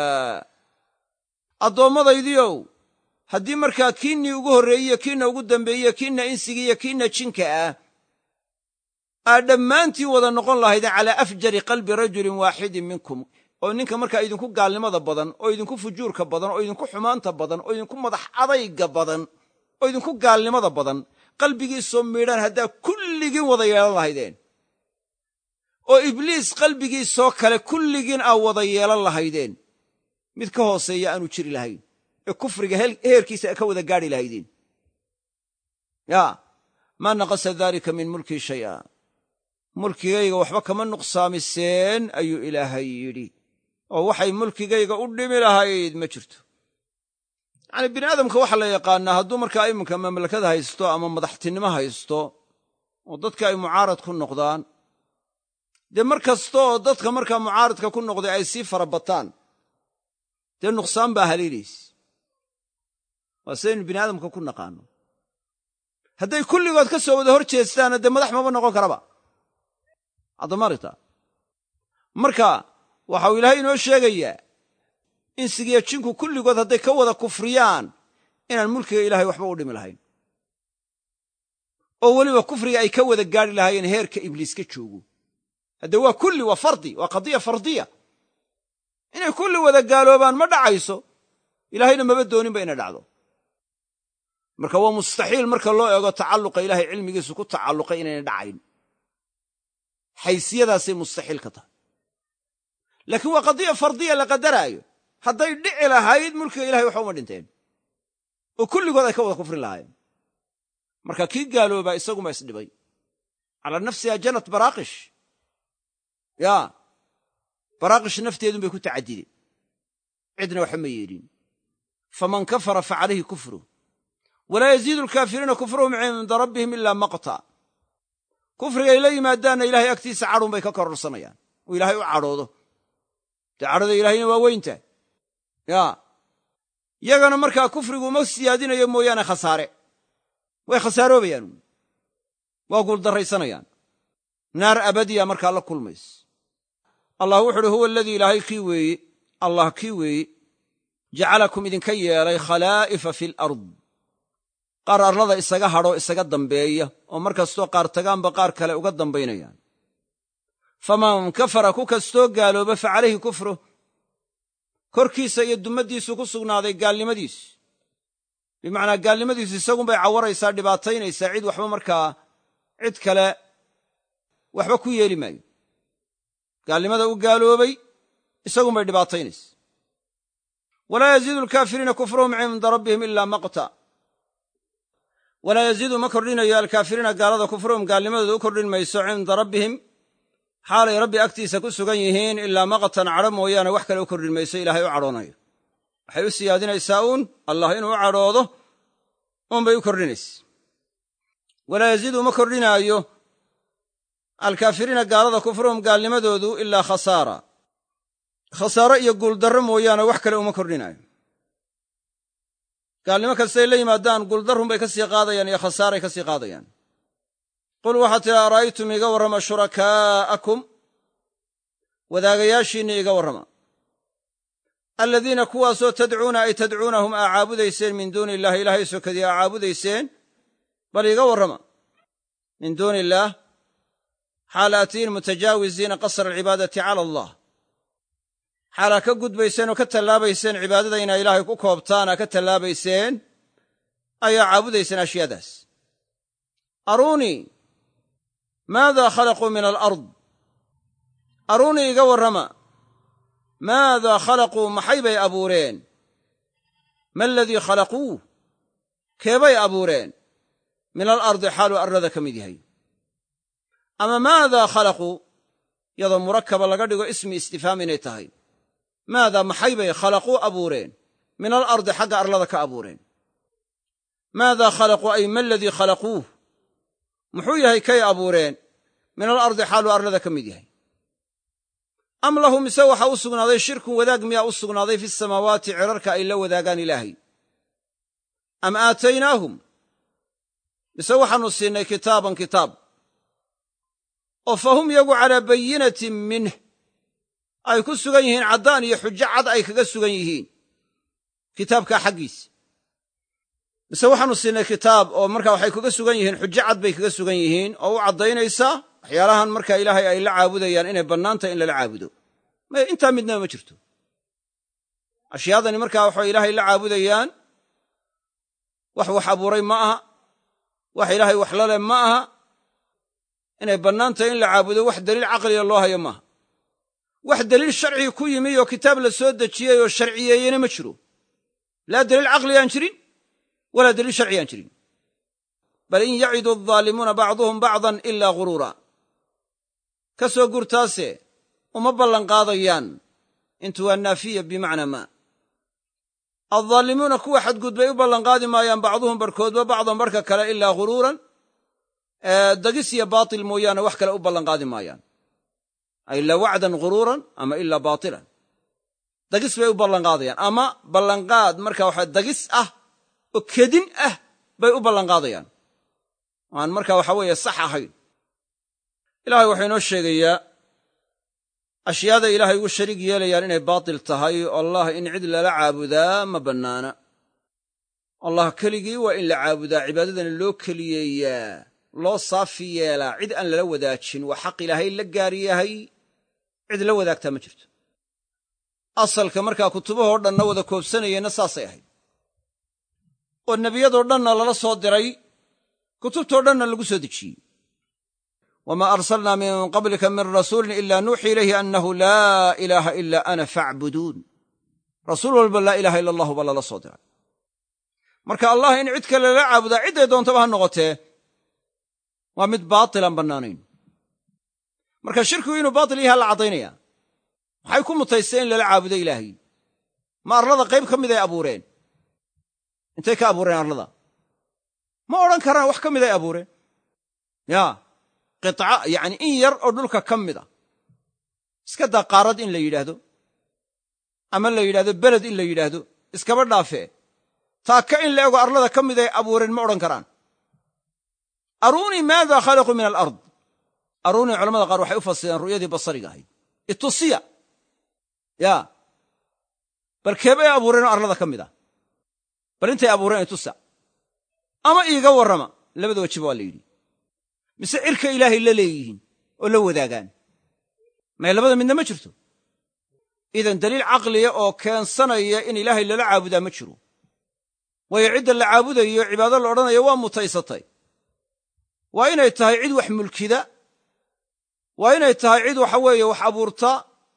addoommadaydiiow haddii markaa kiinnii ugu horreeyey kiinna ugu dambeeyey kiinna insiga iyo kiinna jinka ah aad dhammaantiin wada noqon lahaydeen calaa afjari qalbi rajulin waaxidin minkum oo ninka markaa idinku gaalnimada badan oo idinku fujuurka badan oo idinku xumaanta badan oo idinku madax adayga badan oo idinku gaalnimada badan qalbigiisoo miidhaan haddaa kulligiin wada yeelan lahaydeen oo ibliis qalbigiisoo kale kulligiin aa wada yeelan lahaydeen mid ka hooseeya aanu jiri lahayn ee kufriga heerkiisa ka wada gaadhi lahaydeen yaa maa naqasa daalika min mulkii shay'a mulkigayga waxba kama nuqsaamiseen ayuu ilaahay yidhi oo waxay mulkigayga u dhimi lahayd ma jirto yacanii bini aadamka waxaa la yaqaannaa hadduu markaa iminka mamlakada haysto ama madaxtinimo haysto oo dadka ay mucaarad ku noqdaan dee mar kasta oo dadka markaa mucaaradka ku noqday ay sii fara bataan dee nuqsaan baa haliilaysa waa sidaynu bini aadamka ku naqaanno hadday kulligood ka soo wada hor jeestaana dee madax maba noqon karaba addamarita marka waxau ilaahay inoo sheegayaa insigiyo jinku kulligood hadday ka wada kufriyaan inaan mulkiga ilaahay waxba u dhimi lahayn oo weliba kufriga ay ka wada gaadhi lahaayeen heerka ibliis ka joogo hadde waa kulli waa fardi waa qadiya fardiya inay kulli wada gaaloobaan ma dhacayso ilaahayna maba dooninba inay dhacdo marka waa mustaxiil marka loo eego tacalluqa ilaahay cilmigiisu ku tacalluqay inayna dhacayn xaysiyadaasay mustaxiil ka tahay laakiin waa qadiya fardiya la qadaraayo hadday dhici lahayd mulkiga ilahay waxa uma dhinteen oo kulligood ay ka wada kufrin lahaayeen marka kii gaaloobaa isaguma isdhibay calaa nafsiha janat baraaqish yaa baraaqish nafteedun bay ku tacadideen cidna waxa ma yeedhin faman kafara fa calayhi kufruh walaa yaziidu alkaafiriina kufruhum cinda rabbihim ilaa maqta kufrigay la yimaadaanna ilahay agtiisa cadhun bay ka kororsanayaan oo ilaahay u cadhoodo dee cadhada ilaahayna waa weynta yaa yagana markaa kufrigu uma siyaadinayo mooyaane khasaare way khasaaroobayaan waa guuldarraysanayaan naar abadiya markaa la kulmays allah wuxu uhi huwa aladii ilaahay kii weeye allah kii weeye jacalakum idinka yeelay khalaa'ifa fi alard qaar arlada isaga hadhoo isaga dambeeya oo mar kastoo qaar tagaanba qaar kale uga dambaynayaan faman kafara ku kastoo gaalooba fa calayhi kufruh korkiisa iyo dummaddiisu ku sugnaaday gaalnimadiis bimacnaa gaalnimadiisu isagunbay cawaraysaa dhibaataynaysaa cid waxba markaa cid kale waxba ku yeeli maayo gaalnimada u gaaloobay isagunbay dhibaataynaysa walaa yaziidu alkaafiriina kufruhum cinda rabbihim ilaa maqta walaa yaziidu ma kordhinayo alkaafiriina gaalada kufruhum gaalnimadooda u kordhin mayso cinda rabbihim xaalay rabbi agtiisa ku sugan yihiin ilaa maqtan cadho mooyaane wax kale u kordhin mayso ilaahay u cadhoonayo waxay u siyaadinaysaa uun allah inuu u cadhoodo uunbay u kordhinaysa walaa yaziidu ma kordhinaayo alkaafiriina gaalada kufruhum gaalnimadoodu ilaa khasaara khasaaro iyo guuldarro mooyaane wax kale uma kordhinaayo gaalnimo kastay la yimaadaan guuldarrun bay ka sii qaadayaan iyo khasaaray ka sii qaadayaan qul waxaad tidhi ara'aytum iga warrama shurakaa'akum wadaagayaashiinna iga warrama aladiina kuwaasoo tadcuuna ay tadcuunahum aa caabudayseen min duuni illahi ilaahay sokadii aa caabudayseen bal iga warrama min duuni illaah xaalaatihiin mutajaawiziina qasra alcibaadati cala allah xaalaa ka gudbayseen oo ka tallaabayseen cibaadada inaa ilaahay ku koobtaan aa ka tallaabayseen ayaa caabudayseen ashyaadaas. aruunii maadaa khalaquu min alard aruunii iga warrama maadaa khalaquu maxay bay abuureen ma aladii khalaquuh keebay abuureen min alardi xaaluu arlada ka mid yahay. ama maadaa khalaquu iyadoo murakaba laga dhigo ismi istifhaam inay tahay maadaa maxay bay khalaquu abuureen min alardi xagga arlada ka abuureen. maadaa khalaquu ay ma aladii khalaquuh muxuu yahay kay abuureen min alardi xaaluu arlada ka mid yahay. am lahu mise waxaa u sugnaaday shirkun wadaag miyaa u sugnaaday fi samaawaati cirarka ay la wadaagaan ilaahay. am aataynaahum mise waxaannu siinay kitaaban kitaab oo fa hum yagu calaa bayinatin minh ay ku sugan yihiin caddaan iyo xujo cad ay kaga sugan yihiin kitaabkaa xaggiisa. mise waxaannu siinay kitaab oo markaa waxay kaga sugan yihiin xujo cad bay kaga sugan yihiin oo u caddaynaysaa waxyaalahan markaa ilaahay ay la caabudayaan inay bannaantahay in lala caabudo. maya intaa midnaba ma jirto. ashyaadani markaa waxay ilaahay la caabudayaan wax wax abuuray ma aha, wax ilaahay wax la leh ma aha. inay bannaantahay in la caabudo wax daliil caqliga loo hayo maaha. wax daliil sharcigi ku yimi oo kitaab la soo dejiyey oo sharciyeeyena ma jiro. laa daliil caqliyaan jirin walaa daliil sharciyaan jirin. bal in yacidu addaalimuuna bacduhum bacdan ilaa guruura. ka soo gurtaase uma ballanqaadayaan intu waa naafiya bimacnaa maa. addaalimuuna kuwa xadgudbay u ballanqaadi maayaan bacduhum barhkoodba bacdan barhka kale ilaa guruuran dagis iyo baatil mooyaane wax kale u ballanqaadi maayaan. ilaa wacdan guruuran ama ilaa baatilan. dagis bay u ballanqaadayaan ama ballanqaad markaa waxa dagis ah oo kedin ah bay u ballanqaadayaan aan markaa waxa weeye sax ahayn. ilaahay wuxuu inoo sheegayaa ashyaada ilaahay ugu shariig yeelayaan inay baatil tahay oo allah in cid lala caabudaa ma bannaana. allah keligii waa in la caabudaa, cibaadadana loo keliyeeyaa, loo saafi yeelaa, cid aan lala wadaajin. waa xaq ilaahay la gaar yahay, cid la wadaagtaa ma jirto. asalka markaa kutubahoo dhanna wada koobsanayeenna saasay ahayd oo nebiyadoo dhanna lala soo diray, kutubtoo dhanna lagu soo dejiyey. wamaa arsalnaa min qablika min rasuulin ilaa nuuxii ilayhi annahu laa ilaaha ilaa ana faacbuduun. rasuul walba laa ilaaha ila allahu baa lala soo diray. marka allah in cid kale lala caabudaa cidday doontaba ha noqotee waa mid baatilaan bannaanayn. marka shirkigu inuu baatil yahaa la caddaynaya. maxay ku mutaysteen in lala caabudo ilaahay? ma arlada qayb ka mid ay abuureen? intay ka abuureen arlada? ma odhan karaan wax ka mid ay abuureen. yaa qica yacni in yar oo dhulka ka mid a iska daa qaarad in la yidhaahdo ama la yidhahdo beled in la yidhaahdo iskaba dhaafee taaka in la ego arlada ka mid ay abuureen ma odhan karaan. aruunii maada khalaquu min alard. aruunii culamada qaar waxay u fasireen ru'yadii basariga ahayd. itusiya yaa bal keebay abuureenoo arlada ka mid ah, bal intay abuureen itusa ama iiga warrama. labada wajiba waa la yidhi. mise cirka ilaahay la leeyihiin oo la wadaagaan? may labada midna ma jirto. idan daliil caqliya oo keensanaya in ilaahay lala caabudaa ma jiro. waayo cidda la caabudayo cibaado la odhanayo waa mutaysatay. waa inay tahay cid wax mulkida, waa inay tahay cid waxa weeye wax abuurta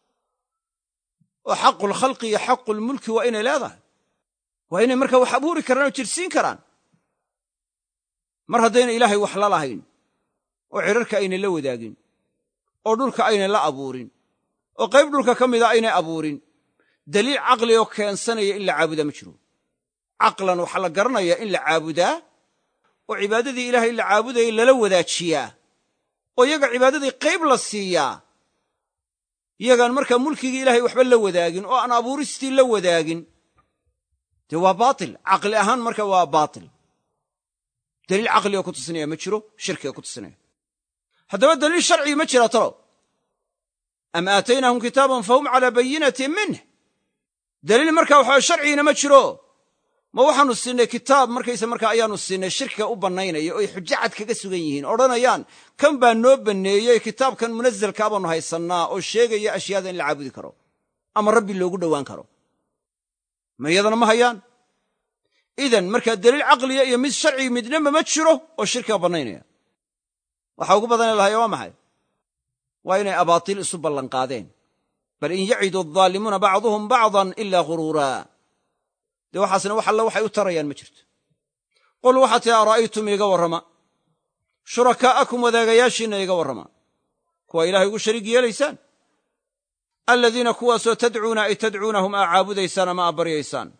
oo xaqulkhalqi iyo xaqulmulki waa inay leedahay. waa inay markaa wax abuuri karaan oo jirsiin karaan. mar haddayna ilaahay wax la lahayn oo cirarka aynay la wadaagin oo dhulka aynay la abuurin oo qayb dhulka ka mida aynay abuurin, daliil caqli oo keensanaya in la caabudaa ma jiro. caqlan waxaa la garanayaa in la caabudaa oo cibaadadii ilaahay la caabudayay lala wadaajiyaa oo iyaga cibaadadii qayb la siiyaa, iyagaan markaa mulkigii ilaahay waxba la wadaagin oo aan abuuristii la wadaagin. dee waa baatil, caqli ahaan marka waa baatil. daliil caqli oo ku tusinaya ma jiro, shirkiga ku tusinaya. haddaba daliil sharcigi ma jira talo. am aataynaahum kitaaban fahum calaa bayinatin minh. daliil markaa waxaa sharcigina ma jiro ma waxaanu siinay kitaab markaysa markaa ayaanu siinay shirkiga u bannaynaya oo ay xujo cad kaga sugan yihiin odhanayaan kan baa noo banneeyey kitaabkan munazalkaa baanu haysannaa oo sheegaya ashyaada in la caabudi karo ama rabbi loogu dhowaan karo ma iyadana ma hayaan idan markaa daliil caqliya iyo mid sharci midnaba ma jiro oo shirkiga bannaynaya waxa ugu badanee lahaya waa maxay waa inay abaatiil isu ballanqaadeen bal in yacidu addaalimuuna bacduhum bacdan ilaa ghuruuraa dee waxaasna wax alla waxay u tarayaan ma jirto qul waxaa tihi ara'aytum iiga warrama shurakaa'akum wadaagayaashiinna iiga warrama kuwa ilaahay ugu shariig yeelaysaan aladiina kuwaasoo tadcuuna ay tadcuunahum aa caabudaysaan ama aa baryaysaan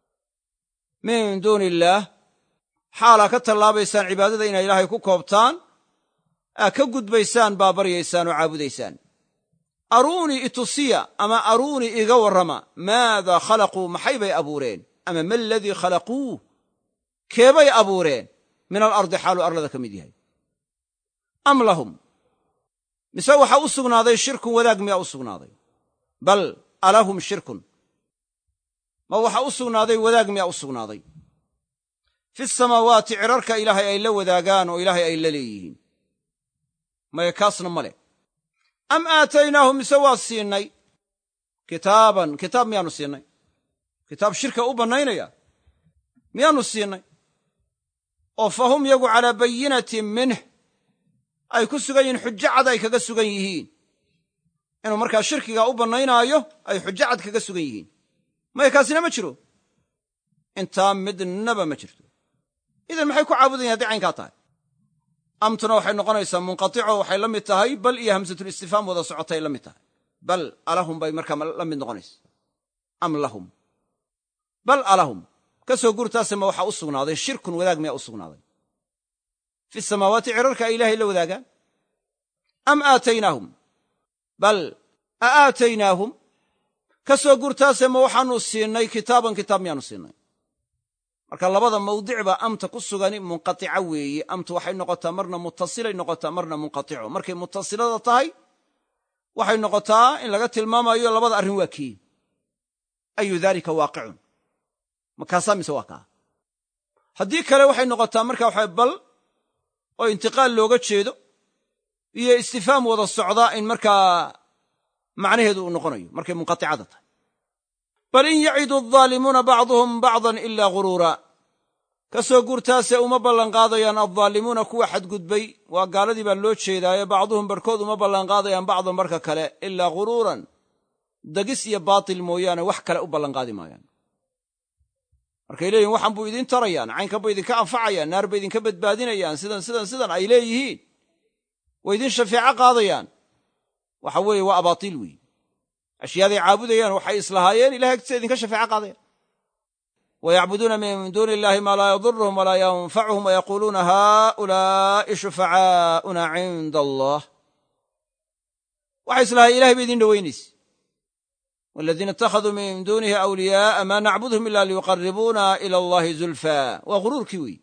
min duuni illaah xaalaa ka tallaabaysaan cibaadada inay ilaahay ku koobtaan aa ka gudbaysaan baa baryaysaan oo caabudaysaan aruunii itusiya ama aruunii iga warrama maadaa khalaquu maxay bay abuureen ama ma aladii khalaquuh keebay abuureen min alardi xaaluu arlada ka mid yahay am lahum mise waxaa u sugnaaday shirkun wadaag miyaa u sugnaaday bal alahum shirkun ma waxaa u sugnaaday wadaag miyaa u sugnaaday fi samaawaati cirarka ilaahay ay la wadaagaan oo ilaahay ay la leeyihiin maya kaasna ma leh am aataynaahum mise waa siinay kitaaban kitaab miyaanu siinay kitaab shirka u bannaynaya miyaanu siinay oo fa hum yagu calaa bayinatin minh ay ku sugan yihiin xujo cad ay kaga sugan yihiin inuu markaa shirkigaa u bannaynaayo ay xujo cad kaga sugan yihiin maya kaasina ma jiro intaa midnaba ma jirto idan maxay ku caabudayan hadday caynkaa tahay amtuna waxay noqonaysaa munqatico waxay la mid tahay bal iyo hamsatulistifhaam wada socotay la mid tahay bal alahum bay markaa la mid noqonaysa am lahum bal alahum ka soo gurtaase ma waxaa u sugnaaday shirkun wadaag miyaa u sugnaaday fi samaawaati cirarka ay ilaahay la wadaagaan am aataynaahum bal a aataynaahum ka soo gurtaase ma waxaanu siinay kitaaban kitaab miyaanu siinay marka labada mawdicba amta ku sugani munqatica weeye amtu waxay noqotaa marna mutasilay noqotaa marna munqatico markay mutasilada tahay waxay noqotaa in laga tilmaamayo labada arrin waa kii ayu daalika waaqicun makaasaa mise waa kaa haddii kale waxay noqotaa marka waxa bal oo intiqaal looga jeedo iyo istifhaam wada socdaa in markaa macnaheedu uu noqonayo markay munqaticada tahay bal in yacidu addaalimuuna bacduhum bacdan ilaa ghuruura ka soo guurtaase uma ballanqaadayaan addaalimuuna kuwa xadgudbay waa gaaladii baa loo jeedaaye bacduhum barhkood uma ballanqaadayaan bacdan barhka kale ilaa ghuruuran dagis iyo baatil mooyaane wax kale u ballanqaadi maayaan markay leeyihin waxaan buu idiin tarayaan caynkan bay idinka anfacayaan naar bay idinka badbaadinayaan sidan sidan sidan ay leeyihiin way idin shafeeco qaadayaan waxa weeye waa abaatiil weeye ashyaaday caabudayaan waxay islahaayeen ilahay agtiisa idinka shafeeco qaadayaan wayacbuduuna min duuni illahi maa laa yaduruhum walaa yanfacuhum wayaquuluuna haaulaa'i shufacaa'una cinda allah waxay islahaayeen ilahay bay idin dhowaynaysa waladiina ittakhaduu min duunihi awliyaa'a maa nacbudhum ila liyuqarribuuna ila allahi zulfaa waa ghuruurkii weeye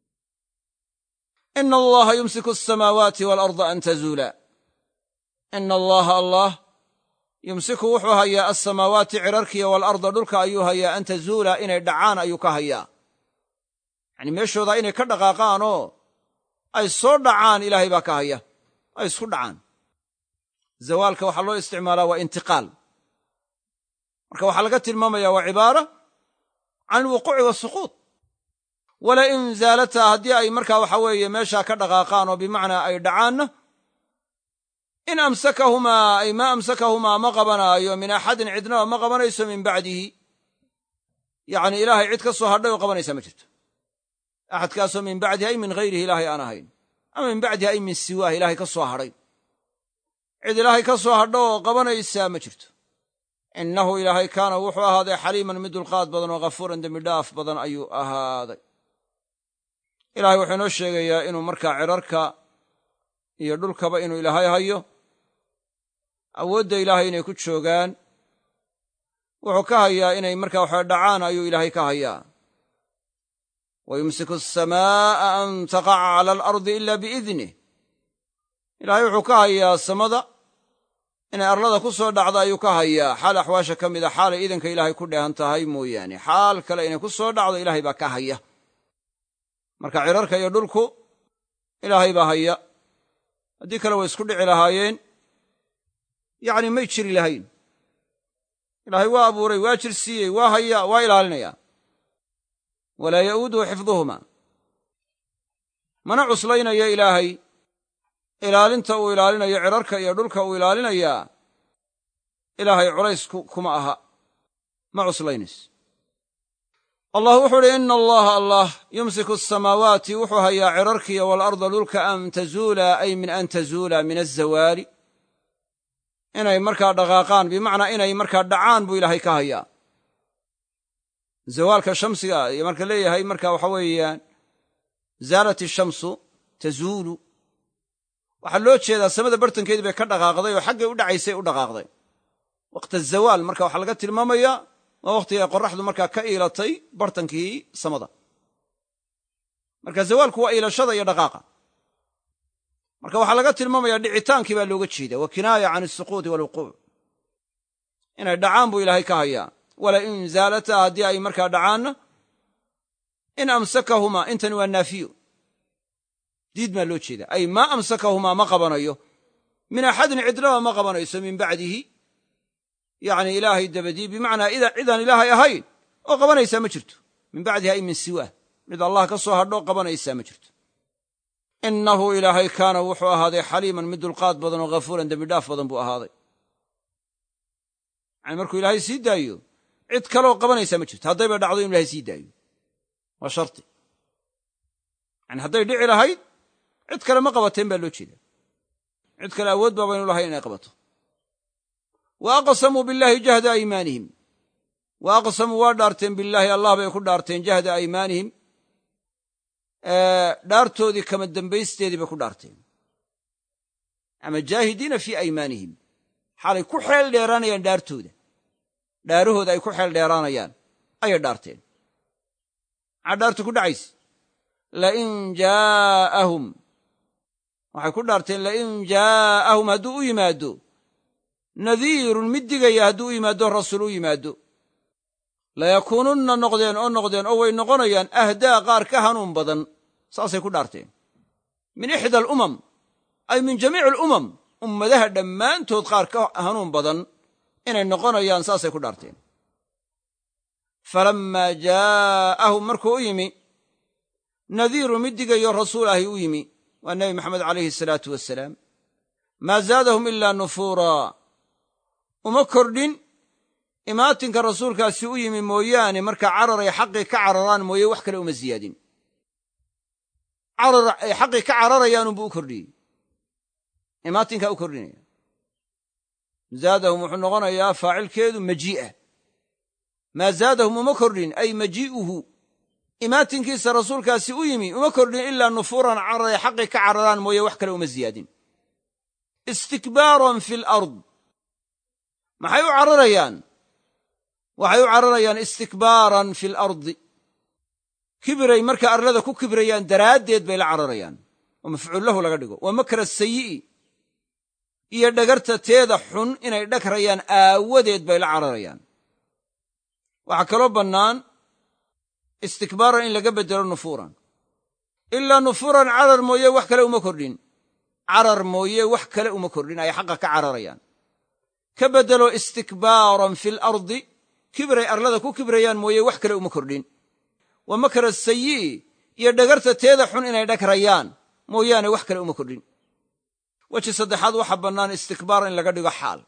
ina allaha yumsiku asamaawaati waalarda an tazuula ina allaha allah yumsiku wuxuu hayaa alsamaawaati cirarkiya waalarda dhulka ayuu hayaa an tazuula inay dhacaan ayuu ka hayaa yacni meeshoodaa inay ka dhaqaaqaan oo ay soo dhacaan ilaahay baa ka haya ay isku dhacaan zawaalka waxaa loo isticmaalaa waa intiqaal marka waxaa laga tilmaamaya waa cibaara can alwuquuci waasuquud wala in zaalataa haddii ay markaa waxa weeye meeshaa ka dhaqaaqaan oo bimacnaa ay dhacaanna in amsakahumaa ay maa amsakahumaa ma qabanaayo min axadin cidnaba ma qabanayso min bacdihi yacni ilaahay cid ka soo hadhay oo qabanaysaa ma jirto axadkaasoo min bacdihi ay min hayrihi ilaahay aan ahayn ama min bacdihi ay min siwaah ilaahay ka soo hadhay cid ilaahay ka soo hadho oo qabanaysaa ma jirto innahu ilaahay kaana wuxuu ahaaday xaliiman mid dulqaad badan oo ghafuuran dembidhaaf badan ayuu ahaaday ilaahay wuxuu inoo sheegayaa inuu markaa cirarka iyo dhulkaba inuu ilaahay hayo awoodda ilaahay inay ku joogaan wuxuu ka hayaa inay markaa waxa dhacaan ayuu ilaahay ka hayaa wa yumsiku asamaa'a an taqaca cala alardi ila biidnih ilaahay wuxuu ka hayaa samada inay arlada ku soo dhacdo ayuu ka hayaa xaal axwaasha ka mid a xaalay idanka ilaahay ku dheehan tahay mooyaane xaal kale inay ku soo dhacdo ilaahay baa ka haya marka cirarka iyo dhulku ilaahay baa haya haddii kale way isku dhici lahaayeen yacni may jiri lahayn ilaahay waa abuuray waa jirsiiyey waa haya waa ilaalinaya walaa ya'uuduhu xifduhumaa mana cuslaynaya ilaahay ilaalinta uu ilaalinayo cirarka iyo dhulka uu ilaalinayaa ilaahay culays kuma aha ma cuslaynayso allah wuxuu uhi ina allaha allah yumsiku asamaawaati wuxuu hayaa cirarkiya waalarda dhulka an tazuula ay min an tazuula min azawaali inay markaa dhaqaaqaan bimacnaa inay markaa dhacaan buu ilaahay ka hayaa zawaalka shamsiga iyo marka leeyahay marka waxa weeyaan zaalat ishamsu tazuulu waxaa loo jeedaa samada bartankeedii bay ka dhaqaaqday oo xaggay u dhacaysay u dhaqaaqday waqta azawaal marka waxaa laga tilmaamayaa waa wakhtiga ay qorraxdu markaa ka iilatay bartankii samada marka zawaalku waa iilashada iyo dhaqaaqa marka waxaa laga tilmaamayaa dhicitaankii baa looga jeeda wa kinaaya can asuquuti walwuquuc inay dhacaan buu ilaahay ka hayaa wala in zaalataa haddii ay markaa dhacaanna in amsakahumaa intani waa naafiyo diid maa loo jeeda ay maa amsakahumaa ma qabanayo min axadin cidlaba ma qabanayso min bacdihi yacni ilaahay dabadii bimacnaa cidaan ilaahay ahayn oo qabanaysaa ma jirto min bacdihi ay min siwaah mid allah ka soo hadho qabanaysaa ma jirto innahu ilaahay kaana wuxuu ahaaday xaliiman mid dulqaad badan oo ghafuuran dembidhaaf badan buu ahaaday yani markuu ilaahay sii daayo cid kaleoo qabanaysaa ma jirto haddayba dhacdo inu ilahay sii daayo waa sharti yani hadday dhici lahayd cid kale ma qabateen baa loo jeeda cid kale awood baa baynu lahayn inay qabato wa aqsamuu billaahi jahda aymaanihim wa aqsamuu waa dhaarteen billaahi allah bay ku dhaarteen jahda aymaanihim dhaartoodii kama dambaysteedii bay ku dhaarteen ama jaahidiina fii aymaanihim xaalay ku xeel dheeraanayaan dhaartooda dhaarahooda ay ku xeel dheeraanayaan ayay dhaarteen maxaa dhaartu ku dhacayse lain jaa'ahum waxay ku dhaarteen lain jaa'ahum hadduu u yimaado nadiirun mid digaya hadduu u yimaado rasuul u yimaado layakuununna noqdeen oo noqdeen oo way noqonayaan ahdaa qaar ka hanuun badan saasay ku dhaarteen min ixda alumam ay min jamiici alumam ummadaha dhammaantood qaar ka hanuun badan inay noqonayaan saasay ku dhaarteen falammaa jaa'ahum markuu u yimi nadiirun mid digayo rasuul ahi u yimi waa nebi maxamed calayhi salaatu wasalaam maa zaadahum ilaa nufuuraa uma kordhin imaatinka rasuulkaasi u yimi mooyaane marka cararay xaqii ka cararaan mooye wax kale uma siyaadin carar ay xaqii ka cararayaanunbuu u kordhiyey imaatinkaa u kordhinaya zaadahum wuxuu noqonayaa faacilkeedu majii'a maa zaadahum uma kordhin ay majii'uhu imaatinkiisa rasuulkaasi u yimi uma kordhin ilaa nufuuran cararay xaqii ka cararaan mooye wax kale uma siyaadin istikbaaran fi alard maxay u cararayaan waxay u cararayaan istikbaaran fi alardi kibiray marka arlada ku kibrayaan daraaddeed bay la cararayaan oo mafcuul lahu laga dhigo wa makra sayi'i iyo dhagarta teeda xun inay dhagrayaan aawadeed bay la cararayaan waxaa kaloo bannaan istikbaaran in laga beddelo nufuuran ilaa nufuuran carar mooye wax kale uma kordhin carar mooye wax kale uma kordhin ay xaqa ka cararayaan ka beddelo istikbaaran fi alardi kibray arlada ku kibrayaan mooye wax kale uma kordhin wa makra sayi'i iyo dhagarta teeda xun inay dhagrayaan mooyaane wax kale uma kordhin weji saddexaad waxaa bannaan istikbaaran in laga dhigo xaal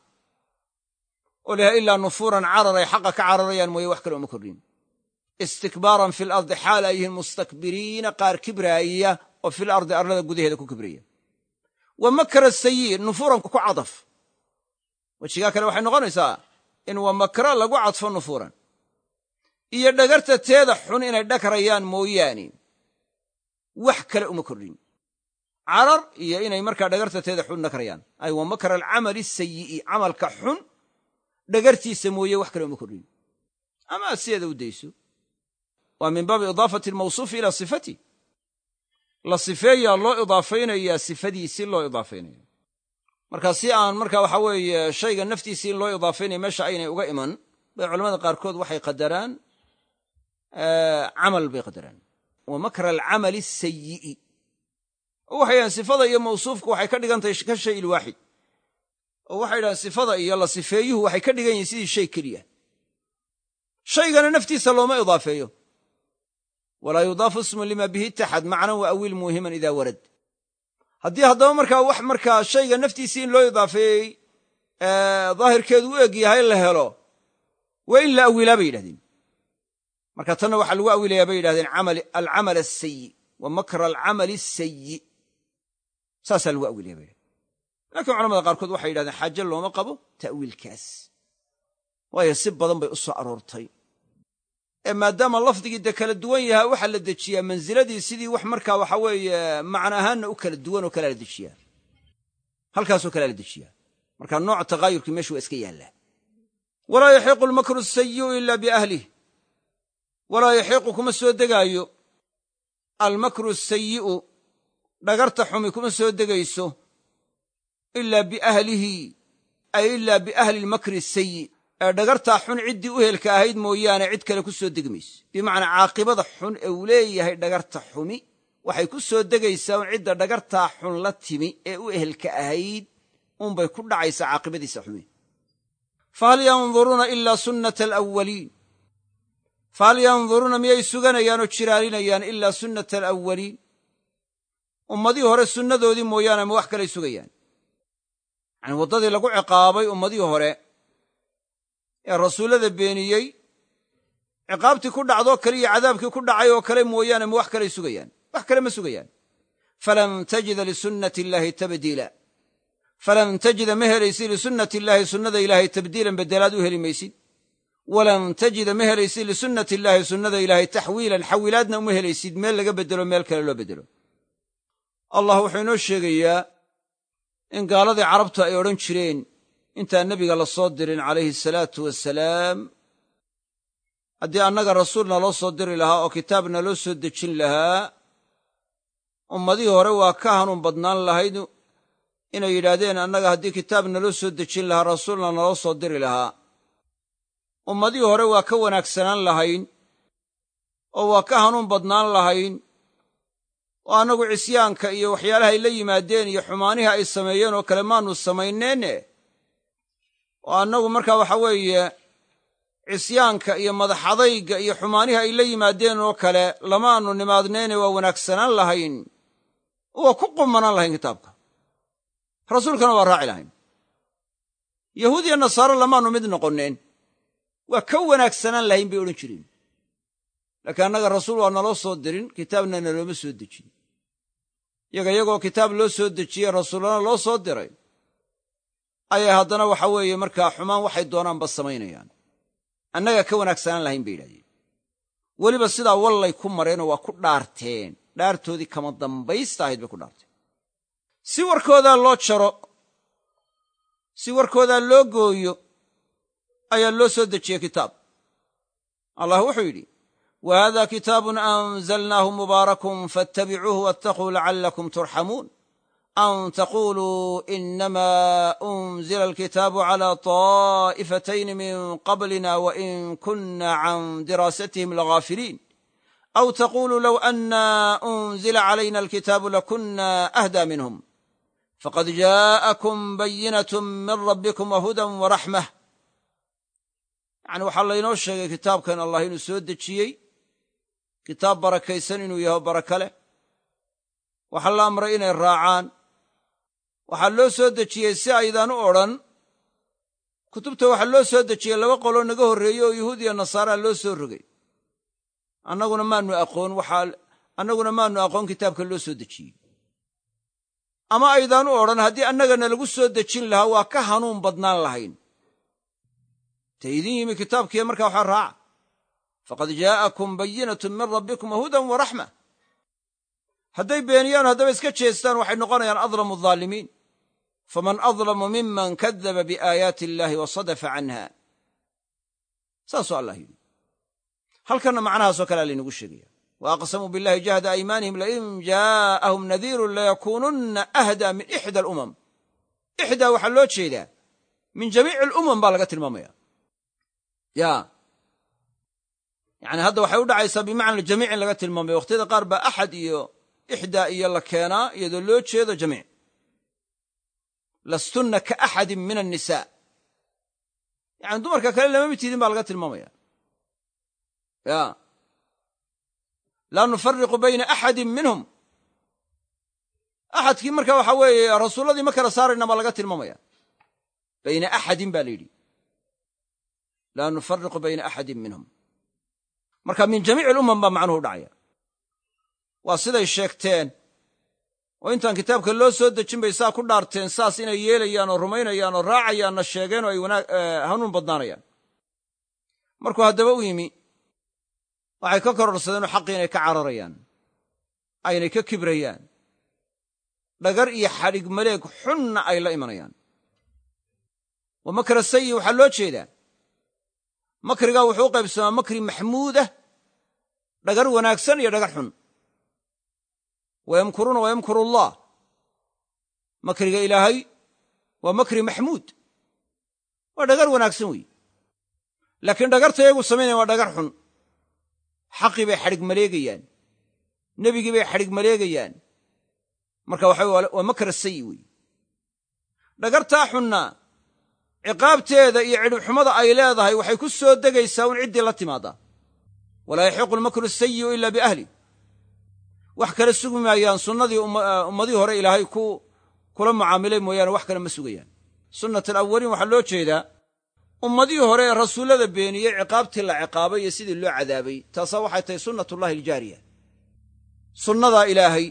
oo laha ilaa nufuuran carar ay xaqa ka cararayaan mooye wax kale uma kordhin istikbaaran fi alardi xaal ay yihiin mustakbiriina qaar kibraaya oo fil ardi arlada gudaheeda ku kibraya wa makra sayi'i nufuuran ku cadaf wejigaa kale waxay noqonaysaa in wa makra lagu cadfo nufuuran iyo dhagarta teeda xun inay dhagrayaan mooyaane wax kale uma kordhin carar iyo inay markaa dhagarta teeda xun dhagrayaan ay wa makra alcamali sayi'i camalka xun dhagartiisa mooye wax kale uma kordhin ama aad sideeda u dayso waa min baabi idaafati almawsuufi ilaa sifati la sifeeyaa loo idaafaynayaa sifadiisi loo idaafaynaya marka si aan marka waxa weeye shayga naftiisii in loo idaafaynayo meesha aynay uga iman bay culamada qaarkood waxay qadaraan camal bay qadaraan wa makra alcamali asayi'i oo waxay yidhahaan sifada iyo mawsuufku waxay ka dhigan tahay ka shay ilwaaxid oo waxay yidhahaan sifada iyo la sifeeyuhu waxay ka dhigan yihiin sidii shay keliya shaygana naftiisa looma idaafeeyo walaa yudaafu ismun lima bihi ittaxad macnan wa awiil muuhiman idaa warad haddii haddaba markaa wax markaa shayga naftiisii in loo idaafeeyey daahirkeedu u eg yahay la helo waa in la awilaa bay yidhahdeen marka tanna waxaa lagu awilayaa bay yidhahdeen alcamal asayi wa makra alcamali asayi saasaa lagu awilaya bay yidhahdeen laakiin culamada qaarkood waxay yidhahdeen xaaje looma qabo ta'wiilkaas waayo si badan bay u soo aroortay ee maadaama lafdigii dee kala duwan yahaa waxaa la dejiyaa mansiladii sidii wax markaa waxa weeye macna ahaanna u kala duwan oo kalea la dejiyaa halkaasoo kalea la dejiyaa marka nooc takaayurkii meeshu waa iska yaallaa walaa yaxiiqu almakru asayi'u ila biahlih walaa yaxiiqu kuma soo degaayo almakru asayi'u dhagarta xumi kuma soo degayso ilaa biahlihi ay ilaa biahli almakri asayi' ee dhagartaa xun ciddii u helka ahayd mooyaane cid kale ku soo degi mayso bimacnaa caaqibada xun ee uu leeyahay dhagarta xumi waxay ku soo degaysaa un cidda dhagartaa xun la timi ee u ehelka ahayd unbay ku dhacaysaa caaqibadiisa xumi fahal yanduruuna ilaa sunnata alawwaliin fahal yanduruuna miyay suganayaan oo jiraalinayaan ilaa sunnata alawwaliin ummadii hore sunnadoodii mooyaane ma wax kalay sugayaan yacanii waddadii lagu ciqaabay ummadii hore ee rasuullada beeniyey ciqaabtii ku dhacdoo kale iyo cadaabkii ku dhacay oo kale mooyaane ma wax kalay sugayaan wax kale ma sugayaan falan tajida lisunnati illaahi tabdiila falan tajida ma helaysid lisunnati illaahi sunnada ilaahay tabdiilan beddelaad u heli maysid walan tajida ma helaysid lisunnati illaahi sunnada ilaahay taxwiilan xawilaadna uma helaysid meel laga beddelo meel kale loo beddelo allah wuxuu inoo sheegayaa in gaaladii carabtu ay odhan jireen intaan nebiga la soo dirin calayhi salaatu wasalaam haddii annaga rasuulna loo soo diri lahaa oo kitaabna loo soo dejin lahaa ummadihii hore waa ka hanuun badnaan lahayd inay yidhaahdeen annaga haddii kitaabna loo soo dejin lahaa rasuulna naloo soo diri lahaa ummadihii hore waa ka wanaagsanaan lahayn oo waa ka hanuun badnaan lahayn oo annagu cisyaanka iyo waxyaalahay la yimaadeen iyo xumaanihii ay sameeyeen oo kale maannu samayneenne oo annagu markaa waxa weeye cisyaanka iyo madaxadayga iyo xumaanihii ay la yimaadeen oo kale lamaannu nimaadnayne waa wanaagsanaan lahayn oo waa ku qumanaan lahayn kitaabka rasuulkana waa raaci lahayn yahuud iyo nasaaro lamaannu mid noqonneen waa ka wanaagsanaan lahayn bay odhan jireen laakiin annaga rasuul waa naloo soo dirin kitaabna nalooma soo dejin yaga iyagoo kitaab loo soo dejiyey rasuullana loo soo diray ayay haddana waxa weeye markaa xumaan waxay doonaanba samaynayaan annaga ka wanaagsanaan lahayn bay yidhahdeen weliba sidaa wallay ku mareenoo waa ku dhaarteen dhaartoodii kama dambaysta ahayd bay ku dhaarteen si warkoodaa loo jaro si warkoodaa loo gooyo ayaa loo soo dejiyey kitaab allah wuxuu yidhi wa haada kitaabun anzalnaahu mubaarakun faatabicuuhu wattaquu lacallakum turxamuun an taquluu inama unzila alkitaabu calaa طaa'ifatayni min qablina wain kunna can diraasatihim lagaafiliin aw taquluu low anna unzila calayna alkitaabu lakunna ahdaa minhum faqad jaa'akum bayinatun min rabbikum wahudan waraxmah yacni waxaa laynoo sheegay kitaabkan allah inuu soo dejiyey kitaab barakaysan inuu yaho baraka leh waxaa la amray inay raacaan waxaa loo soo dejiyey si aydaan u odhan kutubta waxaa loo soo dejiyey laba qoloo naga horreeyey oo yuhuud iyo nasaaraa loo soo rogay annaguna maannu aqoon waxaa annaguna maannu aqoon kitaabka loo soo dejiyey ama aydaan u odhan haddii annagana lagu soo dejin lahaa waa ka hanuun badnaan lahayn ta idin yimi kitaabkiiya markaa waxaa raaca faqad jaa'akum bayinatun min rabbikum wahudan waraxma hadday beeniyaan haddaba iska jeestaan waxay noqonayaan adlamu adaalimiin faman adlamu miman kadaba biaayaati illaahi wa sadafa canha saasuu allah yidhi halkanna macnahaasoo kalea laynagu sheegaya wa aqsamuu billahi jahda aymaanihim lain jaa'ahum nadiirun layakuununna ahdaa min ixda alumam ixdaa waxaa loo jeedaa min jamiici alumam baa laga tilmaamaya ya yani hadda waxay u dhacaysaa bimacna jamiic in laga tilmaamayo wakhtiyada qaar baa axad iyo ixdaa iyo la keenaa iyadoo loo jeedo jamiic lastunna ka axadin min annisaa yani dumarka kale lama mitidin baa laga tilmaamaya ya laa nufariqu bayna axadin minhum axadkii marka waxaa weeye rasuulladii ma kala saarayna baa laga tilmaamaya bayna axadin baa la yidhi laa nufariqu bayna axadin minhum marka min jamiici alumam baa macnuhu u dhacaya waa siday sheegteen oo intaan kitaabka loo soo dejin bay saa ku dhaarteen saas inay yeelayaan oo rumaynayaan oo raacayaanna sheegeen oo ay wanaag hanuun badnaanayaan markuu haddaba u yimi waxay ka kororsadeen oo xaqii inay ka cararayaan aynay ka kibrayaan dhagar iyo xadhig maleeg xunna ay la imanayaan wa makra sayi waxaa loo jeedaa makrigaa wuxuu u qaybsamaa makri maxmuudah dhagar wanaagsan iyo dhagar xun wayamkuruuna wayamkuru allah makriga ilaahay waa makri maxmuud waa dhagar wanaagsan weeye laakiin dhagarta iyagu samaynayan waa dhagar xun xaqii bay xadhig maleegayaan nebigii bay xadhig maleegayaan marka waxa waa makra sayi weeye dhagartaa xunna ciqaabteeda iyo cidhibxumada ay leedahay waxay ku soo degaysaa un ciddii la timaaddaa walaa yaxiiqu almakru asayi'u ila biahlih wax kale sugi maayaan sunnadii ummadii hore ilaahay ku kula mucaamilay mooyaane wax kale ma sugayaan sunnat alawwaliin waxaa loo jeedaa ummadii hore ee rasuullada beeniyey ciqaabtii la ciqaabay iyo sidii loo cadaabay taasaa waxay tahay sunnatullahi aljaariya sunnadaa ilaahay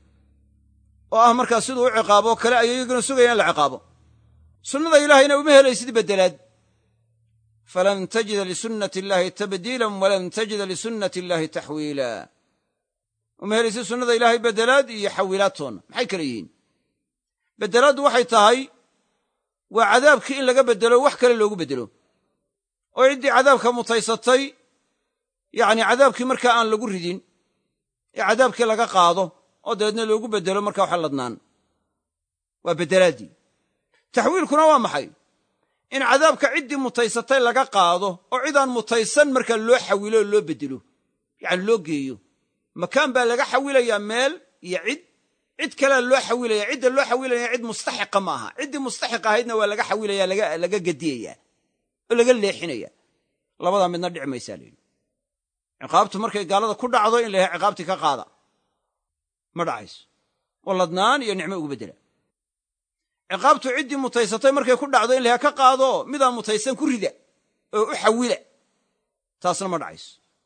oo ah markaa siduu u ciqaaboo kale ayay iyaguna sugayaan in la ciqaabo sunnada ilaahayna uma helaysid beddelaad falan tajida lisunnati illaahi tabdiilan walan tajida lisunnati illaahi taxwiila uma helaysid sunnada ilaahay beddelaad iyo xawiilaad toonna maxay kala yihiin beddelaaddu waxay tahay waa cadaabkii in laga beddelo wax kale loogu beddelo oo ciddii cadaabka mutaysatay yacni cadaabkii markaa aan lagu ridin ee cadaabkii laga qaado oo dabeedna loogu beddelo markaa waxa ladnaan waa beddelaaddii taxwiilkuna waa maxay in cadaabka ciddii mutaysatay laga qaado oo cidaan mutaysan markaa loo xawilo oo loo beddelo yacni loo geeyo makaan baa laga xawilayaa meel iyo cid cid kalea loo xawilaya cidda loo xawilaya cid mustaxiqa ma aha ciddii mustaxiq ahaydna waa laga xawilaya laga gediyaya oo laga leexinaya labadaa midna dhici maysaa layidhi ciqaabtu markay gaalada ku dhacdo in la yahay ciqaabtii ka qaada ma dhacayso oo ladnaan iyo nicmo ugu beddela ciqaabtu ciddii mutaysatay markay ku dhacdo in la yahay ka qaado midaan mutaysan ku rida oo u xawila taasna ma dhacayso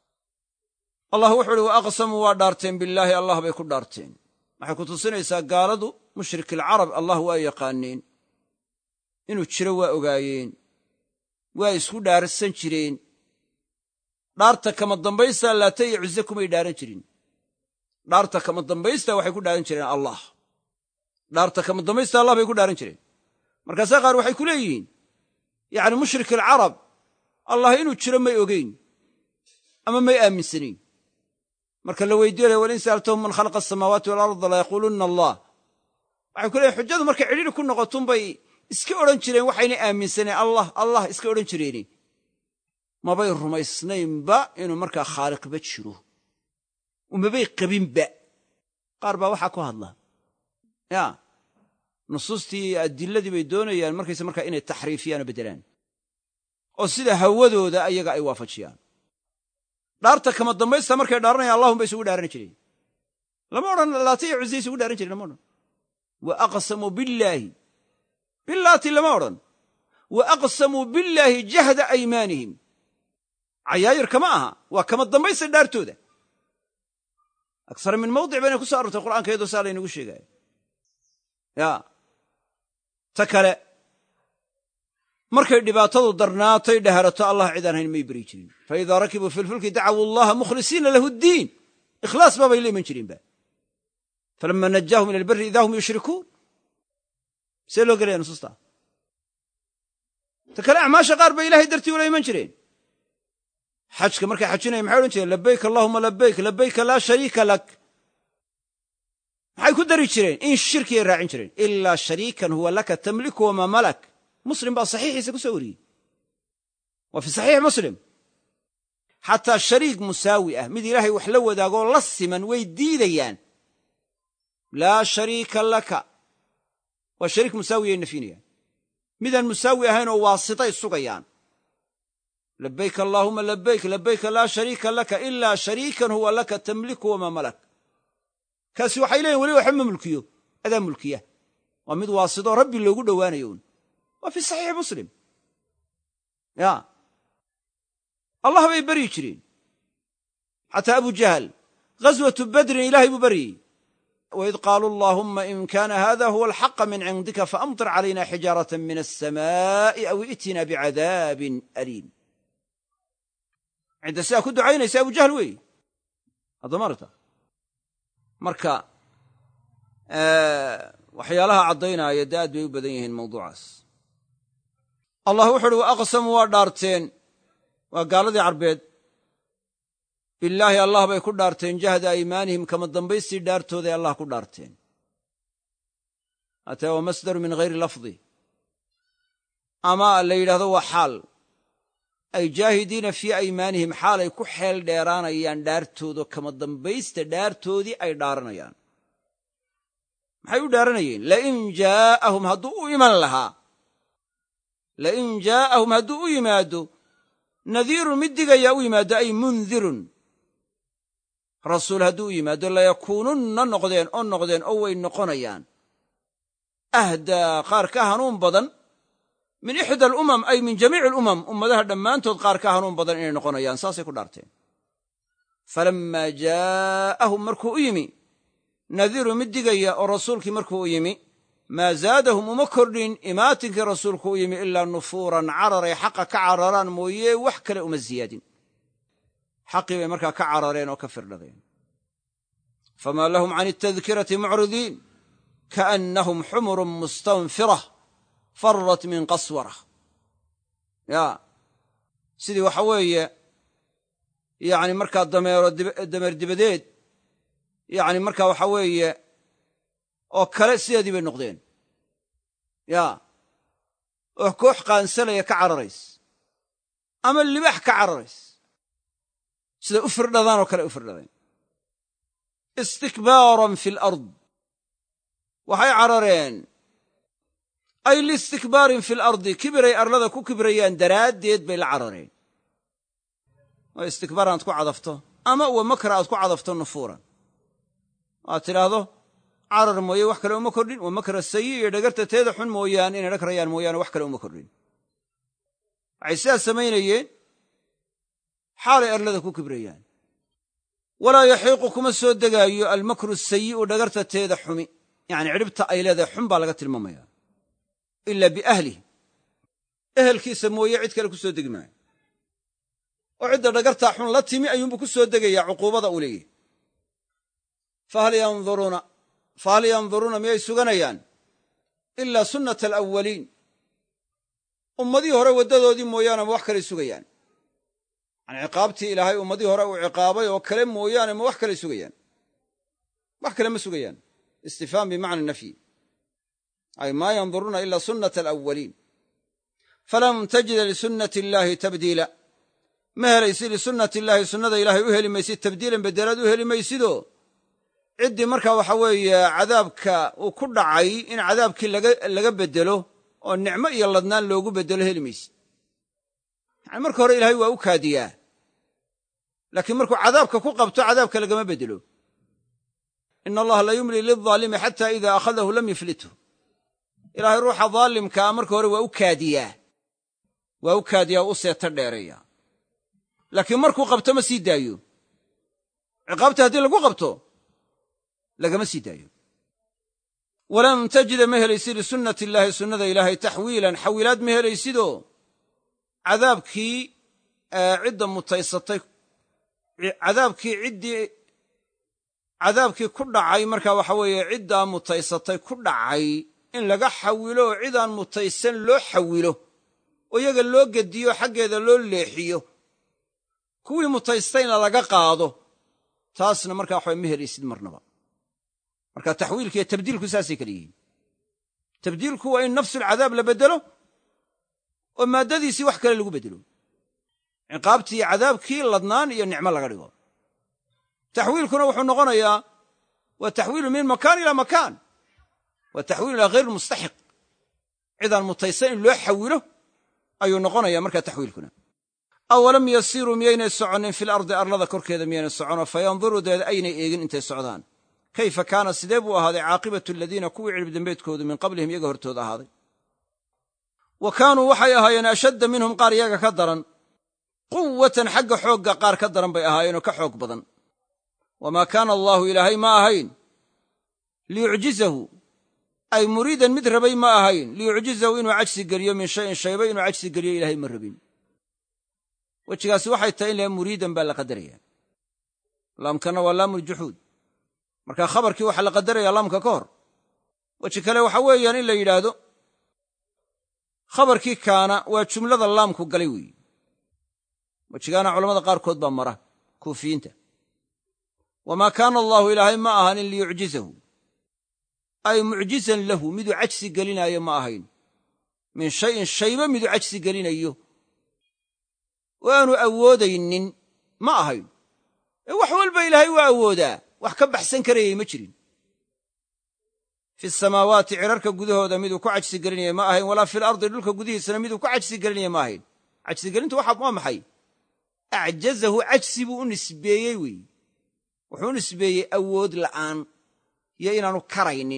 allah wuxuu uhi wa aqsamuu waa dhaarteen billaahi allah bay ku dhaarteen waxay ku tusinaysaa gaaladu mushrikilcarab allah waa yaqaaneen inuu jiro waa ogaayeen waa isku dhaarsan jireen dhaarta kama dambaysta laata iyo cuze kumay dhaaran jirin dhaarta kama dambaysta waxay ku dhaaran jireen allah dhaarta kama dambaysta allah bay ku dhaaran jireen markaasaa qaar waxay ku leeyihiin yacni mushrikilcarab allah inuu jiro may ogeyn ama may aaminsanayn marka la weydiinaya walain sa'altahum man khalaqa asamaawaati waalarda layaquulunna allah waxay ku leeyihin xujadu markay cidhiiri ku noqotunbay iska odhan jireen waxayna aaminsaneen allah allah iska odhan jireeni mabay rumaysnaynba inuu markaa khaaliqba jiro umabay qabinba qaar baa waxaa ku hadla ya nusuustii adilladii bay doonayaan markayse markaa inay taxriifiyaan oo beddelaan oo sida hawadooda ayaga ay waafajiyaan dhaarta kama dambaysta markay dhaaranayaan allahum bay isugu dhaaran jireen lama odhan laata iyo cuzay isugu dhaaran jiren lama odhan wa aqsamuu billaahi bilaati lama odhan wa aqsamuu billaahi jahda aymaanihim cayaayir kama aha waa kama dambaysta dhaartooda aksar min mawdic baynay ku soo arortay qur'aanka iyadoo saa laynagu sheegaayo ya ta kale markay dhibaatadu darnaatay dhaharato allah cidaan hayn may beri jirin fa idaa rakibuu fi lfulki dacawu allaha mukhlisiina lahu ddiin ikhlaas baabay la iman jireenba falama najaahum ila albari idaa hum yushrikuun see loo gelaya nusuusta ta kale acmaasha qaar bay ilahay dartii ula iman jireen xajka markay xajinaya maxay odhan jireen labayk allahuma labayk labayka laa shariika lak maxay ku dari jireen in shirkigay raacin jireen ilaa shariikan huwa laka tamliku wamaa malak muslim baa saxiixiisa ku soo wariyey waa fi saxiix muslim xataa shariik musaawi ah mid ilaahay wax la wadaagoo la siman way diidayaan laa shariika laka waa shariik musaawiyay nafinayaan midaan musaawi ahayn oo waasitay sugayaan labayk allaahuma labayk labayka laa shariika laka ilaa shariikan huwa laka tamliku wamaa malak kaasi waxay leeyihin weli waxba ma mulkiyo adaa mulkiya waa mid waasidoo rabbi loogu dhowaanayo un waa fi saxiix muslim ya allah bay baryi jireen xataa abu jahal ghaswatu badrin ilaahay buu baryey waid qaaluu allaahumma in kaana hada huwa alxaqa min cindika faamtir calayna xijaaratan min alsamaa'i aw i'tina bicadaabin aliim cidda sidaa ku ducaynaysa abu jahl weeye haddamaarta marka waxyaalaha caddaynaya dee aad bay u badan yihiin mawduucaas allah wuxu uhi wa aqsamuu waa dhaarteen waa gaaladii carbeed billaahi allah bay ku dhaarteen jahda aymaanihim kama dambaystii dhaartooday allah ku dhaarteen hatee waa masdaru min hayri lafdi ama la yidhahdo waa xaal ay jaahidiina fii aymaanihim xaalay ku xeel dheeraanayaan dhaartoodo kama dambaysta dhaartoodii ay dhaaranayaan maxay u dhaaranayeen lain jaa'ahum hadduu u iman lahaa lain jaa'ahum hadduu u yimaado nadiirun mid digaya u yimaado ay mundirun rasuul hadduu u yimaado layakuununna noqdeen oo noqdeen oo way noqonayaan ahdaa qaar ka hanuun badan min ixda alumam ay min jamiici alumam ummadaha dhammaantood qaar ka hanuun badan inay noqonayaan saasay ku dhaarteen falammaa jaa'ahum markuu u yimi nadiiru mid digaya oo rasuulkii markuu u yimi maa zaadahum uma kordhin imaatinkii rasuulku u yimi ilaa nufuuran cararay xaqa ka cararaan mooye wax kale uma ziyaadin xaqii bay markaa ka carareen oo ka firdhadeen famaa lahum can altadkirati mucridiin kaannahum xumurun mustanfirah farrat min qaswara ya sidii waxa weeye yani markaa dameero dameer dibadeed yani markaa waxa weeye oo kale sideedii bay noqdeen ya oo koox qaansanaya ka cararays ama libax ka cararays siday u firdhadaan oo kale u firdhadeen istikbaaran fi alard waxay carareen ay liistikbaarin fi alardi kibiray arlada ku kibrayaan daraaddeed bay la carareen oo istikbaar aad ku cadafto ama wa makra aad ku cadafto nufuuran aad tidhaahdo carar mooye wax kale uma kordhin wa makra sayi iyo dhagarta teeda xun mooyaane inay dhagrayaan mooyaane wax kale uma kordhin waxay sidaas samaynayeen xaalay arlada ku kibrayaan walaa yaxiiqu kuma soo degaayo almakru sayi'u dhagarta teeda xumi yacni cidhibta ay leedahay xun baa laga tilmaamaya ila biahlih ehelkiisa mooye cid kale ku soo degi maayo oo cidda dhagartaa xun la timi ayuunbu ku soo degayaa cuquubada uu leeyahy fahal yanduruuna fahal yanduruuna miyay suganayaan ilaa sunnata alawwaliin ummadihii hore waddadoodii mooyaane ma wax kalay sugayaan yani ciqaabtii ilaahay ummadihii hore uu ciqaabay oo kale mooyaane ma wax kalay sugayaan wax kale ma sugayaan istifhaam bimacna nafyi ay maa yanduruuna ila sunnata alawwaliin falam tajida lisunnati illaahi tabdiila ma helaysid lisunnati illaahi sunnada ilaahay u heli maysid tabdiilan beddelaad u heli maysidoo ciddii markaa waxa weeye cadaabka uu ku dhacay in cadaabkii laga beddelo oo nicmo iyo ladnaan loogu beddelo heli maysid yani marka hore ilaahay waa u kaadiyaa laakiin markuu cadaabka ku qabto cadaabka lagama beddelo ina allaha la yumli lilظaalimi xata ida akhadahu lam yuflithu ilaahay ruuxa daalimkaa marka hore waa u kaadiyaa waa u kaadiyaa o u seeta dheereeya laakiin markuu qabto ma sii daayo ciqaabta haddii lagu qabto lagama sii daayo walan tajida ma helaysid lisunnati illaahi sunnada ilaahay taxwiilan xawilaad ma helaysidoo cadaabkii cidda mutaysatay cadaabkii ciddii cadaabkii ku dhacay markaa waxa weeye ciddaa mutaysatay ku dhacay in laga xawilo oo cidaan mutaysan loo xawilo oo iyaga loo gediyo xaggeeda loo leexiyo kuwii mutaystayna laga qaado taasna markaa waxabay ma helaysid marnaba marka taxwiilka iyo tabdiilku saasay kala yihiin tabdiilku waa in nafsulcadaab la beddelo oo maaddadiisii wax kale lagu beddelo ciqaabtii iyo cadaabkii ladnaan iyo nicmo laga dhigo taxwiilkuna wuxuu noqonayaa waa taxwiilu min makaan ilaa makaan waa taxwiil ilaa hayr mustaxiq cidaan mutaysan in loo xawilo ayuu noqonaya markaa taxwiilkuna awalam yasiiruu miyaynay soconnin fil ardi arlada korkeeda miyaynay soconoo fayanduruu dabeed aynay eegin intay socdaan kayfa kaana sidee buu ahaaday caaqibatu aladiina kuwii cilibdembeedkoodu min qablihim iyaga hortooda ahaaday wa kaanuu waxay ahaayeen ashadda minhum qaar iyaga ka daran quwatan xagga xoogga qaar ka daran bay ahaayeenoo ka xoog badan wamaa kaana allaahu ilaahay ma ahayn liyucjizahu ay muriidan mid rabay ma ahayn liyucjizahu inuu cajsi geliyo min shayin shayba inuu cajsi geliyo ilaahay ma rabin wejigaasi waxay tahay in la muriidan baa la qadaraya laamkana waa laamuljuxuud markaa khabarkii waxaa la qadaraya laamka ka hor weji kale waxa weeyaan in la yidhaahdo khabarkii kaana waa jumlada laamku galay weeye wejigaana culamada qaarkood baa mara kuufiyiinta wamaa kaana allaahu ilaahay ma ahanin liyucjizahu ay mucjizan lahu miduu cajsi gelinaayo ma ahayn min shayin shayba miduu cajsi gelinayo oo aanu awoodaynin ma ahayn ee wax walba ilaahay waa awoodaa wax ka baxsan karayay ma jirin fi samaawaati cirarka gudahooda miduu ku cajsi gelinaya ma ahayn walaa fil ardi dhulka gudihiisana miduu ku cajsi gelinaya ma ahayn cajsigelintu waa maxay acjazahu cajsi buu u nisbeeyey weeye wuxuu u nisbeeyey awood la'aan iyo inaanu karaynin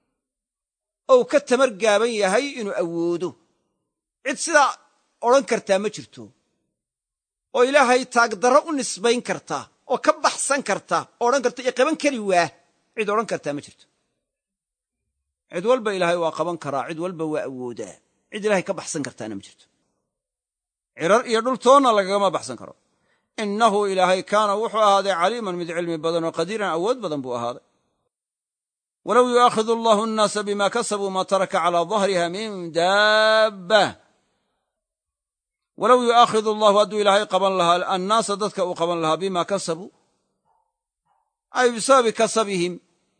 ou ka tamar gaaban yahay inuu awoodo cid sidaa odhan kartaa ma jirto oo ilaahay taagdarro u nisbayn karta oo ka baxsan karta oo odhan karta iyo qaban kari waa cid odhan kartaa ma jirto cid walba ilaahay waa qaban karaa cid walba waa awoodaa cid ilaahay ka baxsan kartaana ma jirto cirar iyo dhultoonna lagagama baxsan karo innahu ilaahay kaana wuxuu ahaaday caliiman mid cilmi badan oo qadiiran awood badan buu ahaaday walow yu'aakhidu allahu annaasa bima kasabuu maa taraka calaa dahriha min daabba walow yu'aakhidu allahu hadduu ilaahay qaban lahaa annaasa dadka uu qaban lahaa bima kasabuu ay bisababi kasabihim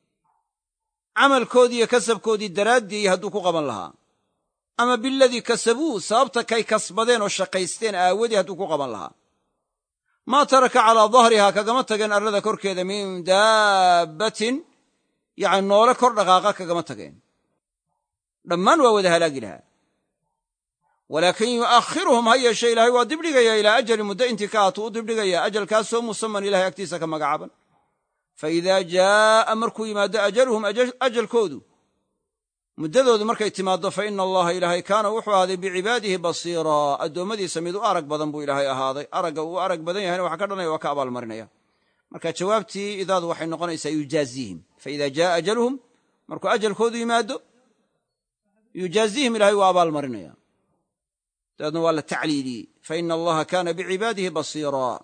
camalkoodii iyo kasabkoodii daraaddii hadduu ku qaban lahaa ama biladii kasabuu sababta kay kasbadeen oo shaqaysteen aawadii hadduu ku qaban lahaa maa taraka calaa dahrihaa kagama tageen arlada korkeeda min daabbatin yacni noole kor dhaqaaqa kagama tageen dhammaan waa wada halaagi lahaa walaakin yu'akhiruhum ha yeeshe ilaahay waa dibdhigayaa ilaa ajali muddo intii ka haatuu u dibdhigayaa ajalkaasoo musaman ilahay agtiisa ka magacaaban fa idaa jaa'a markuu yimaado ajaluhum ajalkoodu muddadoodu markay timaaddo fa ina allaha ilaahay kaana wuxuu ahaaday bicibaadihi basiiraa addoommadiisa mid u arag badan buu ilaahay ahaaday aragga uu arag badan yahayna waxa ka dhanaya waa ka abaalmarinaya marka jawaabtii idaadu waxay noqonaysaa yujaazihim fa idaa jaa'a ajaluhum markuu ajalkoodu yimaado yujaazihim ilahay waa abaalmarinaya dabeedna waa la tacliiliyey fa ina allaha kaana bicibaadihi basiiraa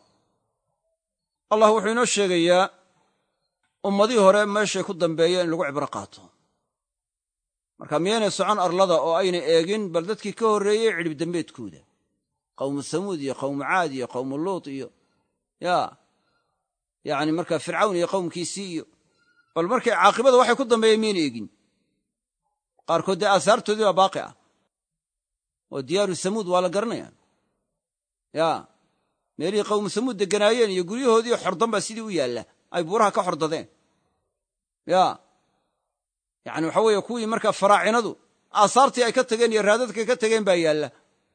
allah wuxuu inoo sheegayaa ummadihii hore meeshay ku dambeeyeen in lagu cibro qaato marka miyaynay socon arlada oo aynay eegin bal dadkii ka horreeyey cidhibdembeedkooda qawmu hamuud iyo qawmu caad iyo qawmu luut iyo yaa yacni markaa fircawn iyo qowmkiisii iyo bal markay caaqibada waxay ku dambeeyeen miyaynay eegin qaarkood dee aasaartoodii baa baaqi ah oo diyaaru samuud waa la garanayaa yaa meelihii qawmu samuud degganaayeen iyo guryahoodiiyo xordan baa sidii u yaalla ay buuraha ka xordadeen yaa yacni waxa weeye kuwii markaa faraacinadu aasaartii ay ka tageen iyo raadadkay ka tageen baa yaalla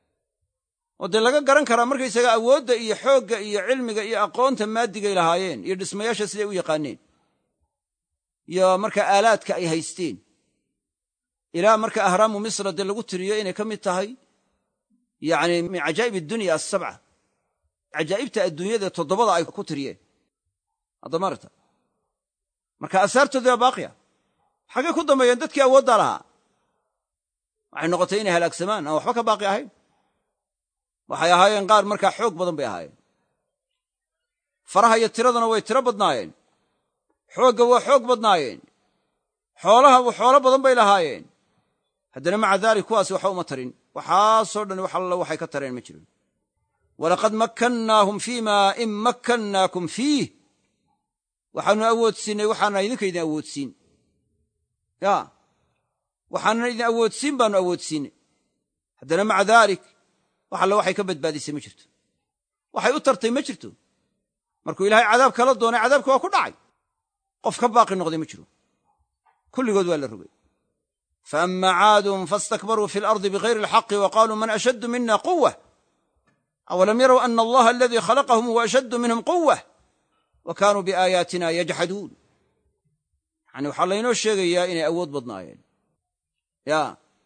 oo dee laga garan karaa markaysaga awoodda iyo xoogga iyo cilmiga iyo aqoonta maaddigay lahaayeen iyo dhismayaasha siday u yaqaaneen iyo markaa aalaadka ay haysteen ilaa marka ahraamu misra dee lagu tiriyo inay ka mid tahay yacni min cajaa'ib addunya assabca cajaa'ibta adduunyada toddobada ay ku tiriyeen haddamarta marka aasaartoodii baa baaqiya xaggay ku dambeeyeen dadkii awooddaa lahaa waxay noqotay inay halaagsamaan aan waxba ka baaqi ahayn waxay ahaayeen qaar markaa xoog badan bay ahaayeen faraha iyo tiradana way tiro badnaayeen xoogga waa xoog badnaayeen xoolaha xoolo badan bay lahaayeen haddana maca daalik kuwaasi waxba uma tarin waxaasoo dhan wax alla waxay ka tareen ma jirin walaqad makkannaahum fii maa in makkannaakum fiih waxaannu awoodsiinnay waxaana idinka idin awoodsiin ya waxaanan idin awoodsiin baanu awoodsiinay haddana maca daalik wax alle waxay ka badbaadisay ma jirto waxay u tartay ma jirto markuu ilaahay cadaab kala doonay cadaabki waa ku dhacay qof ka baaqi noqday ma jiro kulligood waa la rogay faama caadun faastakbaruu fi alardi bigayri alxaqi wa qaaluu man ashaddu mina quwa awalam yarow ana allaha aladii khalaqahum huwa ashaddu minhum quwa wa kaanuu biaayaatina yajxaduun yani waxaa laynoo sheegayaa inay awood badnaayeen ya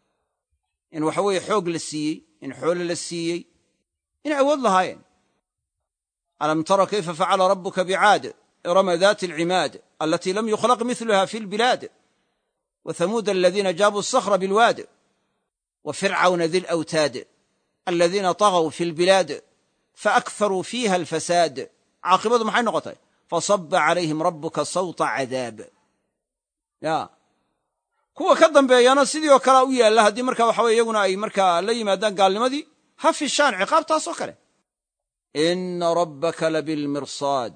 in waxa weeye xoog la siiyey in xoolo la siiyey inay awood lahaayeen alam tara kayfa facala rabuka bicaad irama dati alcimaad alatii lam yukhlaq miluha fi lbilaad وثمود الذين جابوا الصخر بالواد وفرعون ذي الأوتاد الذين طغوا في البلاد فأكثروا فيها الفساد عاقبة maxay noqotay فصب عليهم ربك صوت عذاب ya kuwa ka dambeeyana sidii oo kale u yaala hadii marka waxa weeye iyaguna ay marka la yimaadaan gaalnimadii ha fishaan ciqaabtaas oo kale inna rabbaka labil mirsad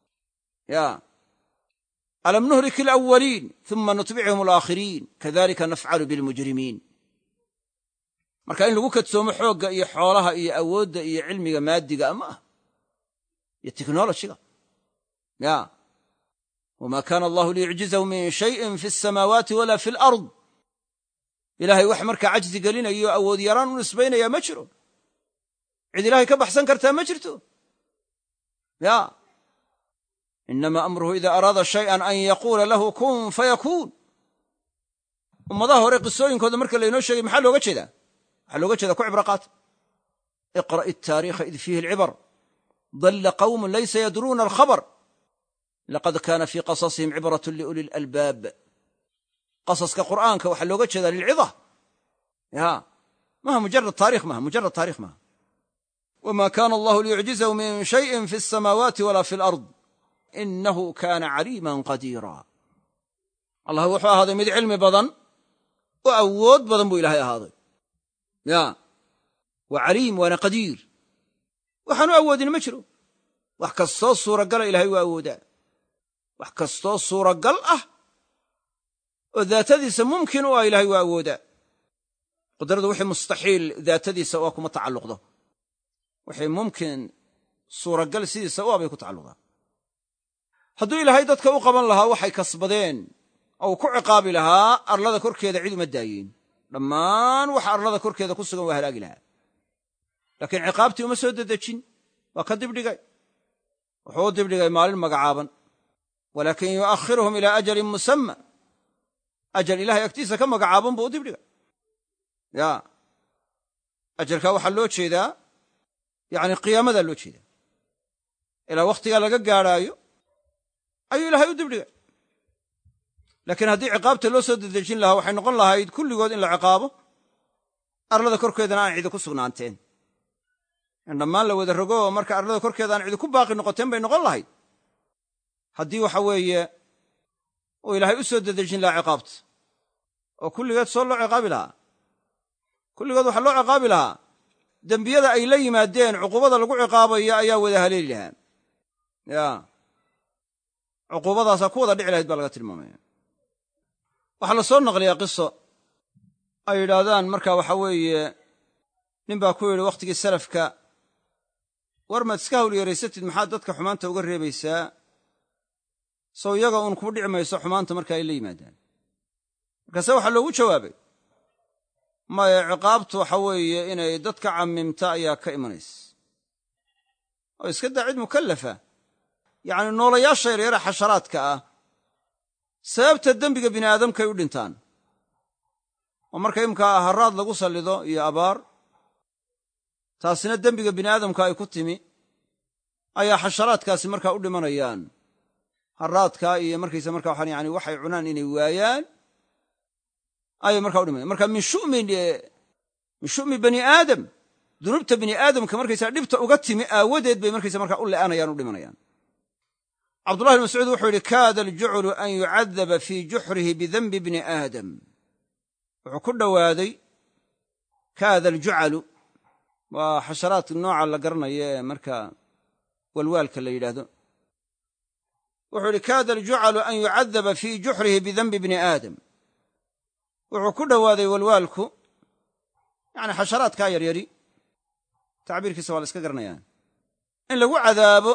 ya alam nuhlik alawwaliin thumma nutbicuhum alaakhiriin kadhalika nafcalu bilmujrimiin marka in lagu kadsoomo xoogga iyo xoolaha iyo awoodda iyo cilmiga maadiga ama ah iyo technologyga ya wama kana allahu liyucjizahu min shay'in fi as-samawati wala fi al-ard ilahay wax marka cajzi gelinayo awood yaraan u nisbaynaya ma jiro cid ilahay ka baxsan kartaa ma jirto ya inama amruhu ida araada shay'an an yaquula lahu kun fayakuun ummadaha hore qisooyinkooda marka laynoo sheegay maxaa looga jeedaa waxaa looga jeedaa ku cibro qaata iqra'i ataariikha id fiihi alcibar dalla qawmun laysa yadruuna alkhabar laqad kaana fii qasasihim cibratun liuli lalbaab qasaska qur'aanka waxaa looga jeedaa lilcida ya maha mujarad taarikh maha mujarad taarikh maha wama kana allahu liyucjizahu min shay'in fi alsamaawaati wala fi alard inahu kaana caliiman qadiira allah wuxuu ahaaday mid cilmi badan oo awood badan buu ilaahay ahaaday ya waa caliim waana qadiir waxaanu awoodin ma jiro wax kastoo suuragala ilahay waa awoodaa wax kastoo suuragal ah oo daatadiisa mumkin u ah ilahay waa awoodaa qudradu wixii mustaxiil daatadiisa waa kuma tacalluqdo wixii mumkin suuragal sidiisa u ah bay ku tacalluqdaa hadduu ilaahay dadka u qaban lahaa waxay kasbadeen oo ku ciqaabi lahaa arlada korkeeda cid uma daayeen dhammaan waxa arlada korkeeda ku sugan waa halaagi lahaa laakiin ciqaabtii uma soo dedejin waa ka dibdhigay wuxuu u dibdhigay maalin magacaaban walaakin yu'akhiruhum ilaa ajalin musamma ajal ilahay agtiisa ka magacaaban buu u dibdhigay ya ajalkaa waxaa loo jeedaa yani qiyaamadaa loo jeedaa ilaa wakhtigaa laga gaadhaayo ayuu ilaahay u dibdhigay laakiin haddii ciqaabta loo soo dedejin lahaa waxay noqon lahayd kulligood in la ciqaabo arlada korkeedana aan cidi ku sugnaanteen in dhammaan la wada rogo oo marka arlada korkeeda aan cidi ku baaqi noqoteen bay noqon lahayd haddii waxa weeye uu ilaahay u soo dedejin lahaa ciqaabta oo kulligeed soo loo ciqaabi lahaa kulligood waxaa loo ciqaabi lahaa dembiyada ay la yimaadeen cuquubada lagu ciqaabaya ayaa wada haleeli lahaa ya cuquubadaasaa ku wada dhici lahayd baa laga tilmaamaya waxaa la soo naqliyaa qiso ay yidhaahdaan marka waxa weeye nin baa ku yidhi wakhtigii salafka war maad iska hawl yaraysatid maxaad dadka xumaanta uga reebaysaa sow iyaga uun kuu dhici mayso xumaanta marka ay la yimaadaan markaase waxaa loogu jawaabay maya ciqaabtu waxa weeye inay dadka cammimta ayaa ka imanaysa oo iska daa cid mukallafa yacni noolayaasha yaryara xasharaadka ah sababta dembiga bini aadamkay u dhintaan oo marka imkaa haraad lagu sallido iyo abaar taasina dembiga bini aadamka ay ku timi ayaa xasharaadkaasi markaa u dhimanayaan haraadkaa iyo markaysa markaa waxaan yani waxay cunaan inay waayaan ayay markaa u dhimanayan marka min shu'mi min shu'mi bani aadam dunuubta bini aadamka markaysaa dhibta uga timi aawadeed bay markaysa markaa u le'anayaan u dhimanayaan cabdullahi bn mascuud wuxuu yidhi kaada aljuclu an yucadaba fii juxrihi bidanbi bni aadam wuxuu ku dhowaaday kaada aljucalu waa xasharaadka nooca la garanayo ee markaa walwaalka la yidhaahdo wuxuu yidhi kaada aljucalu an yucadaba fii juxrihi bidanbi bni aadam wuxuu ku dhowaaday walwaalku yani xasharaadkaa yaryari tacbiirkiisa waa la iska garanayaa in lagu cadaabo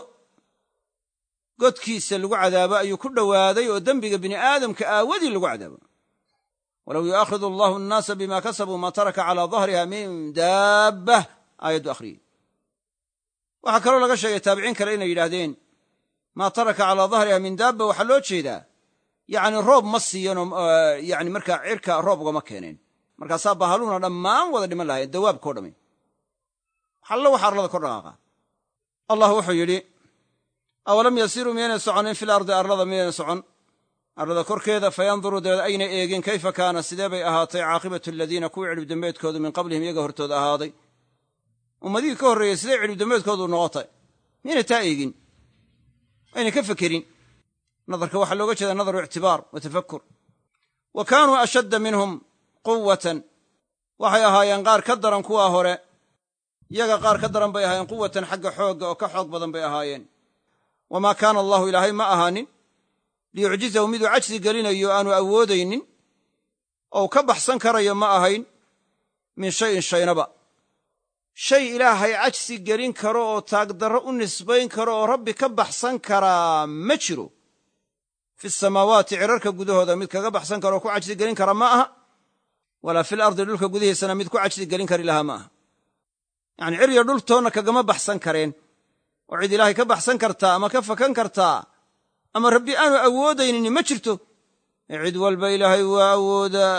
godkiisa lagu cadaabo ayuu ku dhowaaday oo dembiga bini aadamka aawadii lagu cadaabo walow yu'aakhidu allahu annaasa bima kasabuu ma taraka calaa dahriha min daabbah aayaddu akhriyey waxaa kaloo laga sheegay taabiciin kale inay yidhaahdeen maa taraka calaa dahriha min daabba waxaa loo jeedaa yacni roob ma siiyanoo yani markaa cirka roob ugama keeneen markaasaa bahaluuna dhammaan wada dhiman lahayen dawaabkao dhammi hallo waxa arlada kor dhaqaaqa allah wuxuu yidhi awalam yasiiruu miyaynay soconin fil ardi arlada miyaynay socon arlada korkeeda fayanduruu dabeed aynay eegin kayfa kaana sidee bay ahaatay caaqibatu aladiina kuwii cidhibdambeedkoodu min qablihim iyaga hortooda ahaaday ummadihii ka horreeyey sidee cidhibdambeedkoodu noqotay miyaynay taa eegin aynay ka fekerin nadarka waxaa looga jeedaa nadaru ictibaar wa tafakkur wa kaanuu ashadda minhum quwatan waxay ahaayeen qaar ka daran kuwaa hore iyaga qaar ka daran bay ahaayeen quwatan xagga xoogga oo ka xoog badan bay ahaayeen wamaa kaana allahu ilaahay ma ahaanin liyucjizahu miduu cajsi gelinayo aanu awoodaynin ou ka baxsan karayo ma ahayn min shayin shaynaba shay ilaahay cajsi gelin karo oo taagdarro u nisbayn karo oo rabbi ka baxsan karaa ma jiro fi samaawaati cirarka gudahooda mid kaga baxsan karo oo ku cajsi gelin kara ma aha walaa fil ardi dhulka gudihiisana mid ku cajsi gelin kari lahaa ma aha yacni cir iyo dhultoonna kagama baxsan kareen oo cid ilaahay ka baxsan kartaa ama ka fakan kartaa ama rabbi aanu awoodaynin ma jirto ee cid walba ilaahay waa awoodaa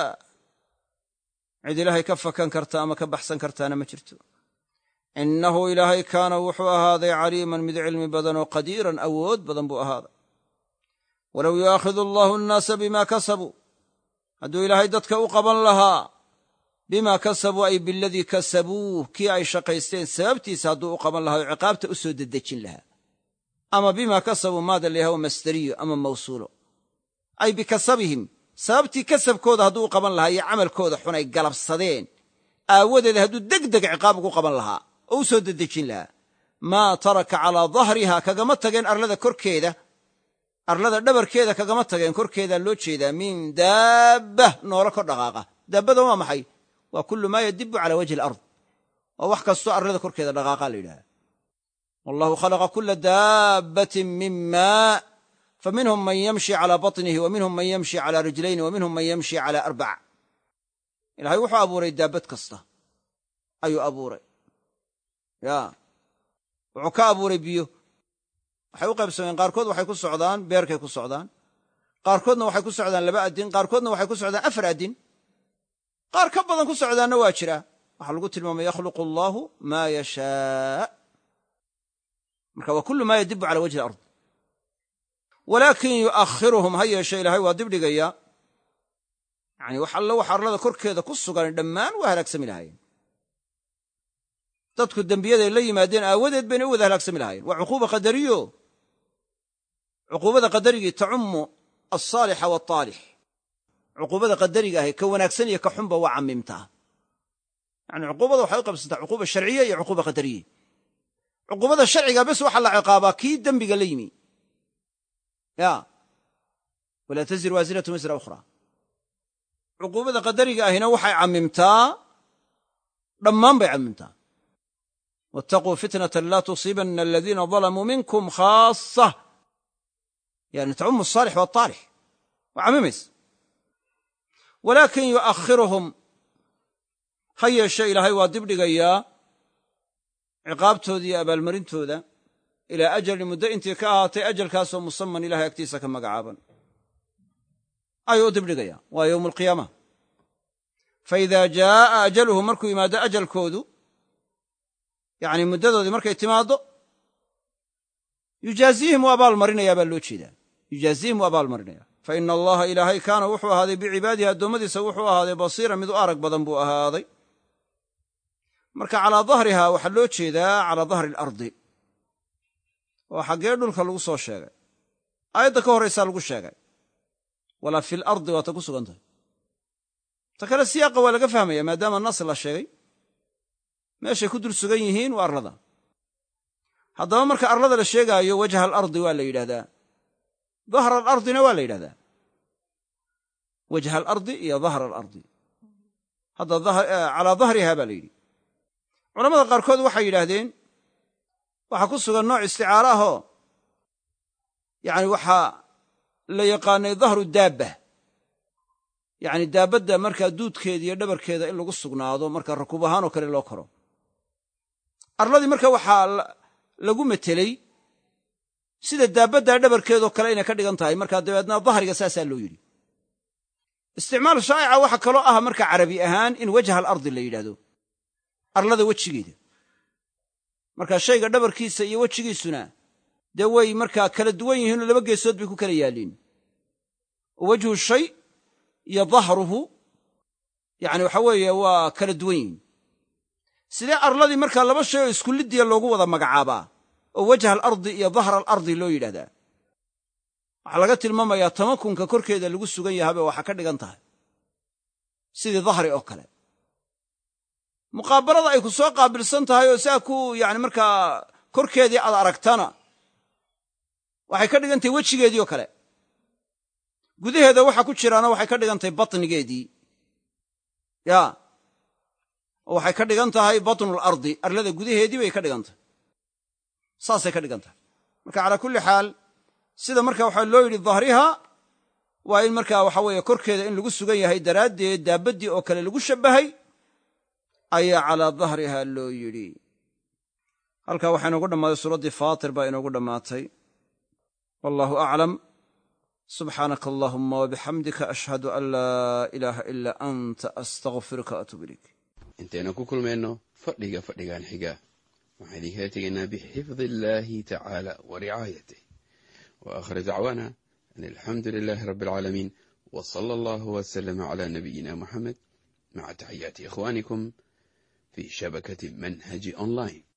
cid ilaahay ka fakan karta ama ka baxsan kartaana ma jirto innahu ilaahay kaana wuxuu ahaaday caliiman mid cilmi badan oo qadiiran awood badan buu ahaaday walow yu'aakhidu allahu annaasa bimaa kasabuu hadduu ilaahay dadka u qaban lahaa bimaa kasabuu ay biladii kasabuuh kii ay shaqaysteen sababtiisa hadduu u qaban lahaa oo ciqaabta u soo dedejin lahaa ama bimaa kasabuu maada layahaw masderiyo ama mawsuulo ay bikasabihim sababtii kasabkooda hadduu u qaban lahaa iyo camalkooda xun ay galabsadeen aawadeeda hadduu degdeg ciqaab ugu qaban lahaa oo u soo dedejin lahaa maa taraka calaa dahriha kagama tageen arlada korkeeda arlada dhabarkeeda kagama tageen korkeedaa loo jeedaa min daabbah noolo kor dhaqaaqa daabbada waa maxay waa kullu maa yadibu cala wajhi alard waa wax kastoo arlada korkeeda dhaqaaqa la yidhaha wallahu khalaqa kula daabbatin min maa faminhum man yamshi calaa batnihi wa minhum man yamshi calaa rijlayni wa minhum man yamshi calaa arbac ilaahay wuxuu abuuray daabbad kasta ayuu abuuray ya wuxuu ka abuuray biyo waxay u qaybsameen qaarkood waxay ku socdaan beerkay ku socdaan qaarkoodna waxay ku socdaan laba addin qaarkoodna waxay ku socdaan afar addin qaar ka badan ku socdaanna waa jira waxaa lagu tilmaamay yakhluqu allaahu maa yashaa marka waa kullu maa yadibu cala wajhi alard walaakin yu'akhiruhum ha yeeshe ilaahay waa dibdhigayaa yani wax allo wax arlada korkeeda ku sugan dhammaan waa halaagsami lahaayeen dadku dembiyaday la yimaadeen aawadeed bayna u wada halaagsami lahaayeen waa cuquuba qadariyo cuquubada qadarigii tacummu alsaalixa waaltaalix cuquubada qadariga ahi ka wanaagsan iyo ka xunba waa camimtaa yani cuquubada waxay u qaybsantaa cuquuba sharciya iyo cuquuba qadariye cuquubada sharciga bes waxaa la ciqaabaa kii dembiga la yimi ya walaa tazir waasiratu wisra ukhra cuquubada qadariga ahina waxay camimtaa dhammaan bay camimtaa wattaquu fitnatan laa tusiibanna aladiina dalamuu minkum khaasa yani tacumu asaalix waaltaalix waa camimaysa walaakin yu'akhiruhum ha yeeshe ilaahay waa dibdhigayaa ciqaabtooda iyo abaalmarintooda ilaa ajalin muddo intii ka ahaatay ajalkaasoo musaman ilahay agtiisa ka magacaaban ayuu u dibdhigayaa waa yowmu alqiyaama fa idaa jaa'a ajaluhu markuu yimaado ajalkoodu yacni muddadoodii markay timaaddo yujaazihim u abaalmarinayaa baa loo jeedaa yujaazihim u abaalmarinayaa fa ina allaha ilaahay kaana wuxuu ahaaday bicibaadihi addoommadiisa wuxuu ahaaday basiira mid u arag badan buu ahaaday marka calaa dahriha waxaa loo jeedaa calaa dahri alardi oo xaggee dhulka lagu soo sheegay aayadda ka horraysaa lagu sheegay walaa fi lardi waata ku sugan tahay ta kale siyaaqa waa laga fahmaya maadaama nas la sheegay meeshay ku dul sugan yihiin waa arlada haddaba marka arlada la sheegaayo wajha alardi waa la yidhahdaa dahra alardina waa la yidhahdaa wajha alardi iyo dahra alardi. hadda calaa dahriha baa la yidhi. culamada qaarkood waxay yidhaahdeen waxaa ku sugan nooc isticaaro ahoo yani waxaa la yaqaanay dahru daabba, yani daabbadda markaa duudkeeda iyo dhabarkeeda in lagu sugnaado markaa rakuub ahaan oo kale loo koro. arladii marka waxaa lagu metelay sida daabbaddaa dhabarkeedoo kale inay ka dhigan tahay, markaa dabeedna dahriga saasaa loo yidhi. isticmaal shaa'ica waxa kaloo ah marka carabi ahaan in wajha alardi la yidhaahdo, arlada wejigeeda. marka shayga dhabarkiisa iyo wejigiisuna dee way markaa kala duwan yihiinoo laba geesood bay ku kala yaalliin. wajhu shay iyo dahruhu yani waxa weeye waa kala duwan yihiin. sidee arladii markaa laba shay oo isku liddiya loogu wada magacaabaa oo wajha alardi iyo dahra alardi loo yidhahdaa? waxaa laga tilmaamayaa tamakunka korkeeda lagu sugan yahabe waxaa ka dhigan tahay sidii dahri oo kale. muqaabalada ay ku soo qaabilsan tahay oo saa ku yani markaa korkeedii aad aragtana waxay ka dhigan tahay wejigeedii oo kale. gudaheeda waxa ku jiraana waxay ka dhigan tahay batnigeedii, ya oo waxay ka dhigan tahay batnul ardi, arlada gudaheedii bay ka dhigan tahay. saasay ka dhigan tahay. marka calaa kulli xaal sida marka waxaa loo yidhi dahriha waa in markaa waxa weeye korkeeda in lagu sugan yahay daraaddeed daabaddii oo kale lagu shabbahay ayaa calaa dahriha loo yidhi. halkaa waxaa inoogu dhammaaday suuraddii faatir baa inoogu dhammaatay. wallaahu aclam. subxaanaka allaahumma wabixamdika ashhadu an laa ilaaha ilaa anta astaqfiruka waatuubu ilayk. intaynu ku kulmayno fadhiga fadhigan xiga waxaan idinkala tegaynaa bixifdi illaahi tacaala wa ricaayatih wa aakhir dacwaana an alxamdu lilaahi rabbi alcaalamiin wa sala allahu wasalama calaa nabiyina muxamed maca taxiyaati ikhwaanikum fii shabakati manhaji online.